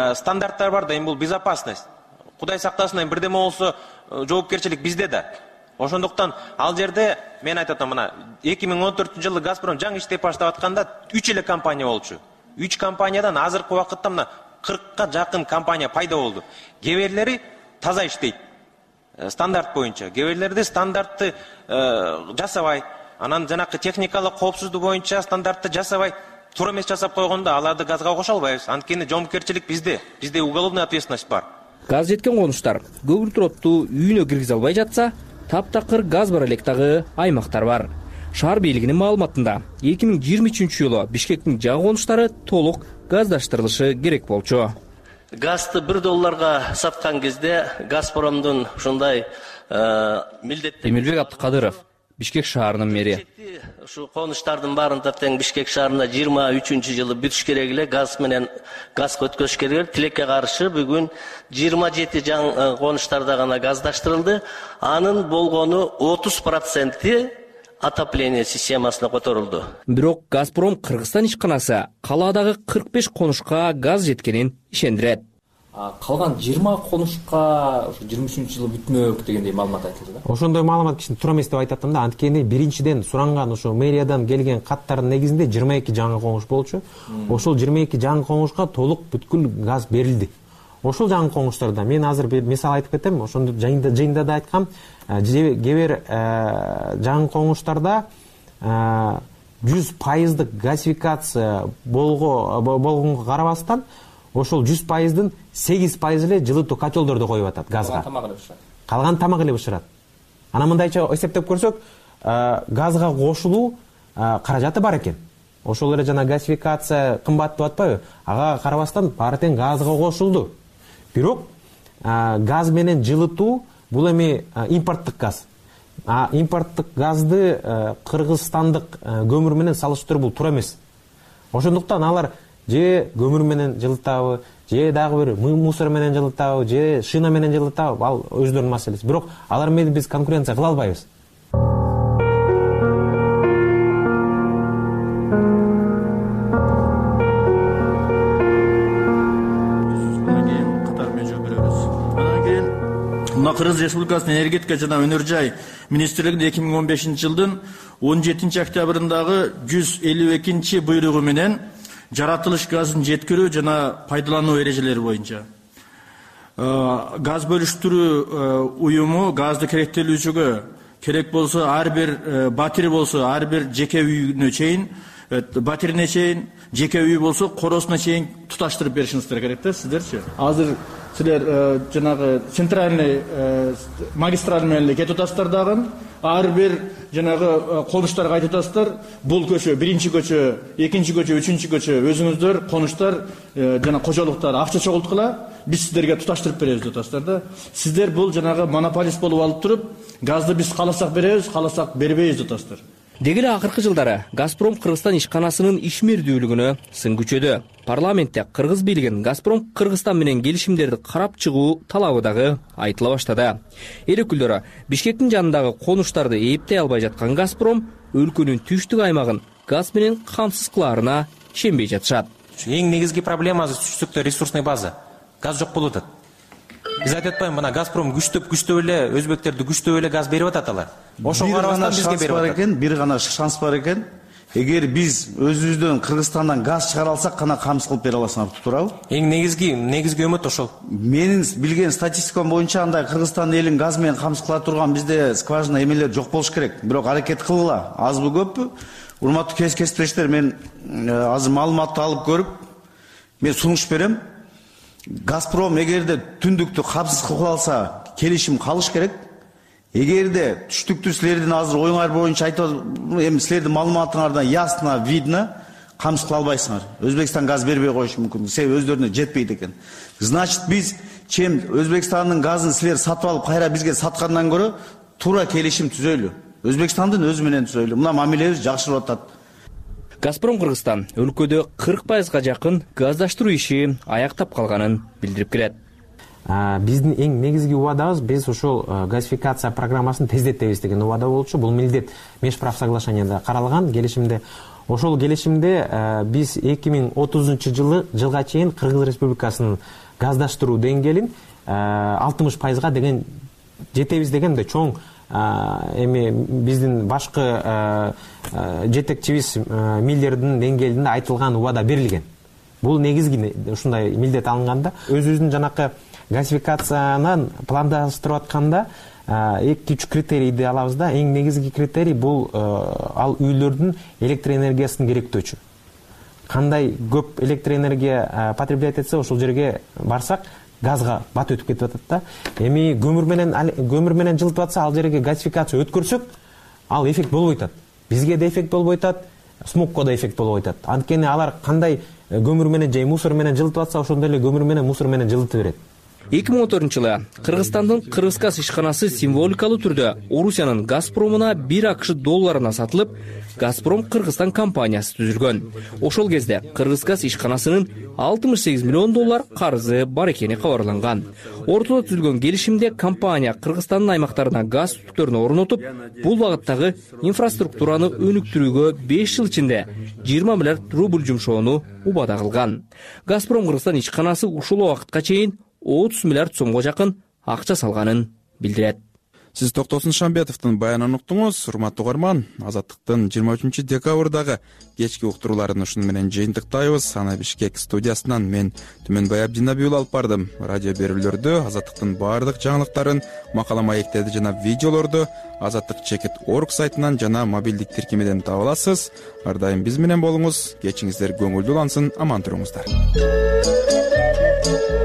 стандарттар бар да, эми бул безопасность. Кудай сактасын, бирдеме болсо жоопкерчилик бизде да. Ошондуктан ал жерде мен айтып атам, мына 2014-жылы Газпром жаңы иштеп баштап атканда 3 эле компания болчу. 3 компаниядан азыркы убакытта мына 40ка жакын компания пайда болду. Кээ бирлери таза иштейт. Стандарт боюнча. Кээ бирлерди стандартты жасабай, анан жанакы техникалык коопсуздук боюнча стандартты жасабай, туура эмес жасап койгондо аларды газга кошо албайбыз. Анткени жоопкерчилик bizde. Bizde уголовный ответственность бар. Газ жеткен конуштар көгүл турупту үйүнө киргизе албай жатса, таптакыр газ бар элек дагы аймактар бар. Шаар бийлигинин маалыматында 2023-жылы Бишкектин жагы конуштары толук газдаштырылышы керек болчу. Газды $1 саткан кезде Газпромдун ушундай милдеттери. Эмилбек Абдыкадыров, Бишкек шаарынын мэри. Ушу конуштардын баарында тең Бишкек шаарында 23-жылы бүтүш керек эле, газ менен газ өткөзүш керек. Тилекке каршы бүгүн 27 жаңы конуштарда гана газдаштырылды. Анын болгону 30% отопление системасына которулду. Бирок Газпром Кыргызстан ишканасы калаадагы 45 конушка газ жеткенин ишендирет. Калган 20 конушка 23-жылы бүтмөк дегендей маалымат айтылды да. Ошондой маалымат кичине туура эмес деп айтаттым да. Анткени биринчиден суранган ошо мэриядан келген каттардын негизинде 22 жаңы коңуш болчу. Ошол 22 жаңы коңушка толук бүткүл газ берилди. Ошол жаңы коңуштарда мен азыр бир мисал айтып кетем. Ошондо жыйында да айткам. Кээ бир жаңы коңуштарда 100% газификация болгонго карабастан ошол 100%дын 8% эле жылытуу котелдорду коюп атат газга. Калган тамак эле бышырат. Анан мындайча эсептеп көрсөк, газга кошулуу каражаты бар экен. Ошол эле жана газификация кымбат деп атпайбы? Ага карабастан баары тең газга кошулду. Бирок газ менен жылытуу бул эми импорттук газ. Импорттук газды кыргызстандык көмүр менен салыштыруу бул туура эмес. Ошондуктан алар же көмүр менен жылытабы, же дагы бир мусор менен жылытабы, же шина менен жылытабы, ал өздөрүнүн маселеси. Бирок алар менен биз конкуренция кыла албайбыз. Кыргыз Республикасынын энергетика жана өнөр жай министрлигинин 2015-жылдын 17 октябрындагы 152 буйругу менен жаратылыш газын жеткирүү жана пайдалануу эрежелери боюнча газ бөлүштүрүү уюму газды керектелүүчүгө керек болсо ар бир батири болсо ар бир жеке үйүнө чейин батирине чейин жеке үй болсо коросуна чейин туташтырып беришиңиздер керек да сиздерчи. Азыр силер жанагы центральный магистраль менен эле кетип атасыздар дагы. Ар бир жанагы конуштарга айтып атасыздар. Бул көчө, биринчи көчө, экинчи көчө, үчүнчү көчө өзүңүздөр конуштар жана кожолуктар акча чогулткула, биз сиздерге туташтырып беребиз деп атасыздар да. Сиздер бул жанагы монополист болуп алып туруп, газды биз кааласак беребиз, кааласак бербейбиз деп атасыздар. Деги эле акыркы жылдары Газпром Кыргызстан ишканасынын ишмердүүлүгүнө сын күчөдү. Парламентте кыргыз бийлигин Газпром Кыргызстан менен келишимдерди карап чыгуу талабы дагы айтыла баштады. Эл өкүлдөрү Бишкектин жанындагы конуштарды эптей албай жаткан Газпром өлкөнүн түштүк аймагын газ менен камсыз кылаарына ишенбей жатышат. Эң негизги проблема түштүктө ресурсный база. Газ жок болуп атат. Биз айтып атпайбы, мына Газпром күчтөп эле өзбектерди күчтөп эле газ берип атат алар. Ошого карабастан бизге берип атат. Бир гана шанс бар экен. Эгер биз өзүбүздөн Кыргызстандан газ чыгара алсак гана камсыз кылып бере аласыңар, туурабы? Эң негизги үмүт ошол. Менин билген статистикам боюнча андай Кыргызстан элин газ менен камсыз кыла турган бизде скважина эмелер жок болуш керек. Бирок аракет кылгыла. Азбы көппү? Урматтуу кесиптештер, мен азыр маалыматты алып көрүп, мен сунуш берем. Газпром эгерде түндүктү камсыз кыла алса, келишим калыш керек. Эгерде түштүктү силердин азыр оюңар боюнча айтып, эми силердин маалыматыңардан ясно видно, камсыз кыла албайсыңар. Өзбекстан газ бербей коюшу мүмкүн. Себеби өздөрүнө жетпейт экен. Значит, биз чем Өзбекстандын газын силер сатып алып, кайра бизге саткандан көрө туура келишим түзөйлү. Өзбекстандын өзү менен түзөйлү. Мына мамилебиз жакшырып атат. Газпром Кыргызстан өлкөдө 40%га жакын газдаштыруу иши аяктап калганын билдирип келет. Биздин эң негизги убадабыз биз ошол газификация программасын тездетебиз деген убада болчу. Бул милдет межправсоглашенияда каралган келишимде. Ошол келишимде биз 2030-жылга чейин Кыргыз Республикасынын газдаштыруу деңгээлин 60%га деген жетебиз деген чоң эми биздин башкы жетекчибиз миллердин деңгээлинде айтылган убада берилген. Бул негизги ушундай милдет алынганда өзүбүздүн жанакы газификациянын пландаштырып атканда 2-3 критерийди алабыз да. Эң негизги критерий бул ал үйлөрдүн электр энергиясын керектөөчү. Кандай көп электр энергия потреблять этсе, ошол жерге барсак газга бат өтүп кетип атат да. Эми көмүр менен жылытып атса, ал жерге газификация өткөрсөк, ал эффект болбой атат. Бизге да эффект болбой атат, смогко да эффект болбой атат. Анткени алар кандай көмүр менен же мусор менен жылытып атса, ошондой эле көмүр менен мусор менен жылытып берет. 2014-жылы Кыргызстандын Кыргызгаз ишканасы символикалуу түрдө Орусиянын Газпромуна 1 АКШ долларына сатылып, Газпром Кыргызстан компаниясы түзүлгөн. Ошол кезде Кыргызгаз ишканасынын 68 миллион доллар карызы бар экени кабарланган. Ортодо түзүлгөн келишимде компания Кыргызстандын аймактарына газ түтүктөрүн орнотуп, бул багыттагы инфраструктураны өнүктүрүүгө 5 жыл ичинде 20 миллиард рубль жумшоону убада кылган. Газпром Кыргызстан ишканасы ушул убакытка чейин 30 миллиард сомго жакын акча салганын билдирет. Сиз Токтосун Шамбетовдун баянын уктуңуз. Урматтуу угарман, Азаттыктын 23-декабрдагы кечки уктурууларын ушуну менен жыйынтыктайбыз. Ана Бишкек студиясынан мен Түмөнбай Абдинабиул алып бардым. Радио берүүлөрдү, Азаттыктын баардык жаңылыктарын, макала маектерди жана видеолорду azattik.org сайтынан жана мобилдик тиркемеден таба аласыз. Ар дайым биз менен болуңуз. Кечиңиздер көңүлдүү улансын, аман туруңуздар.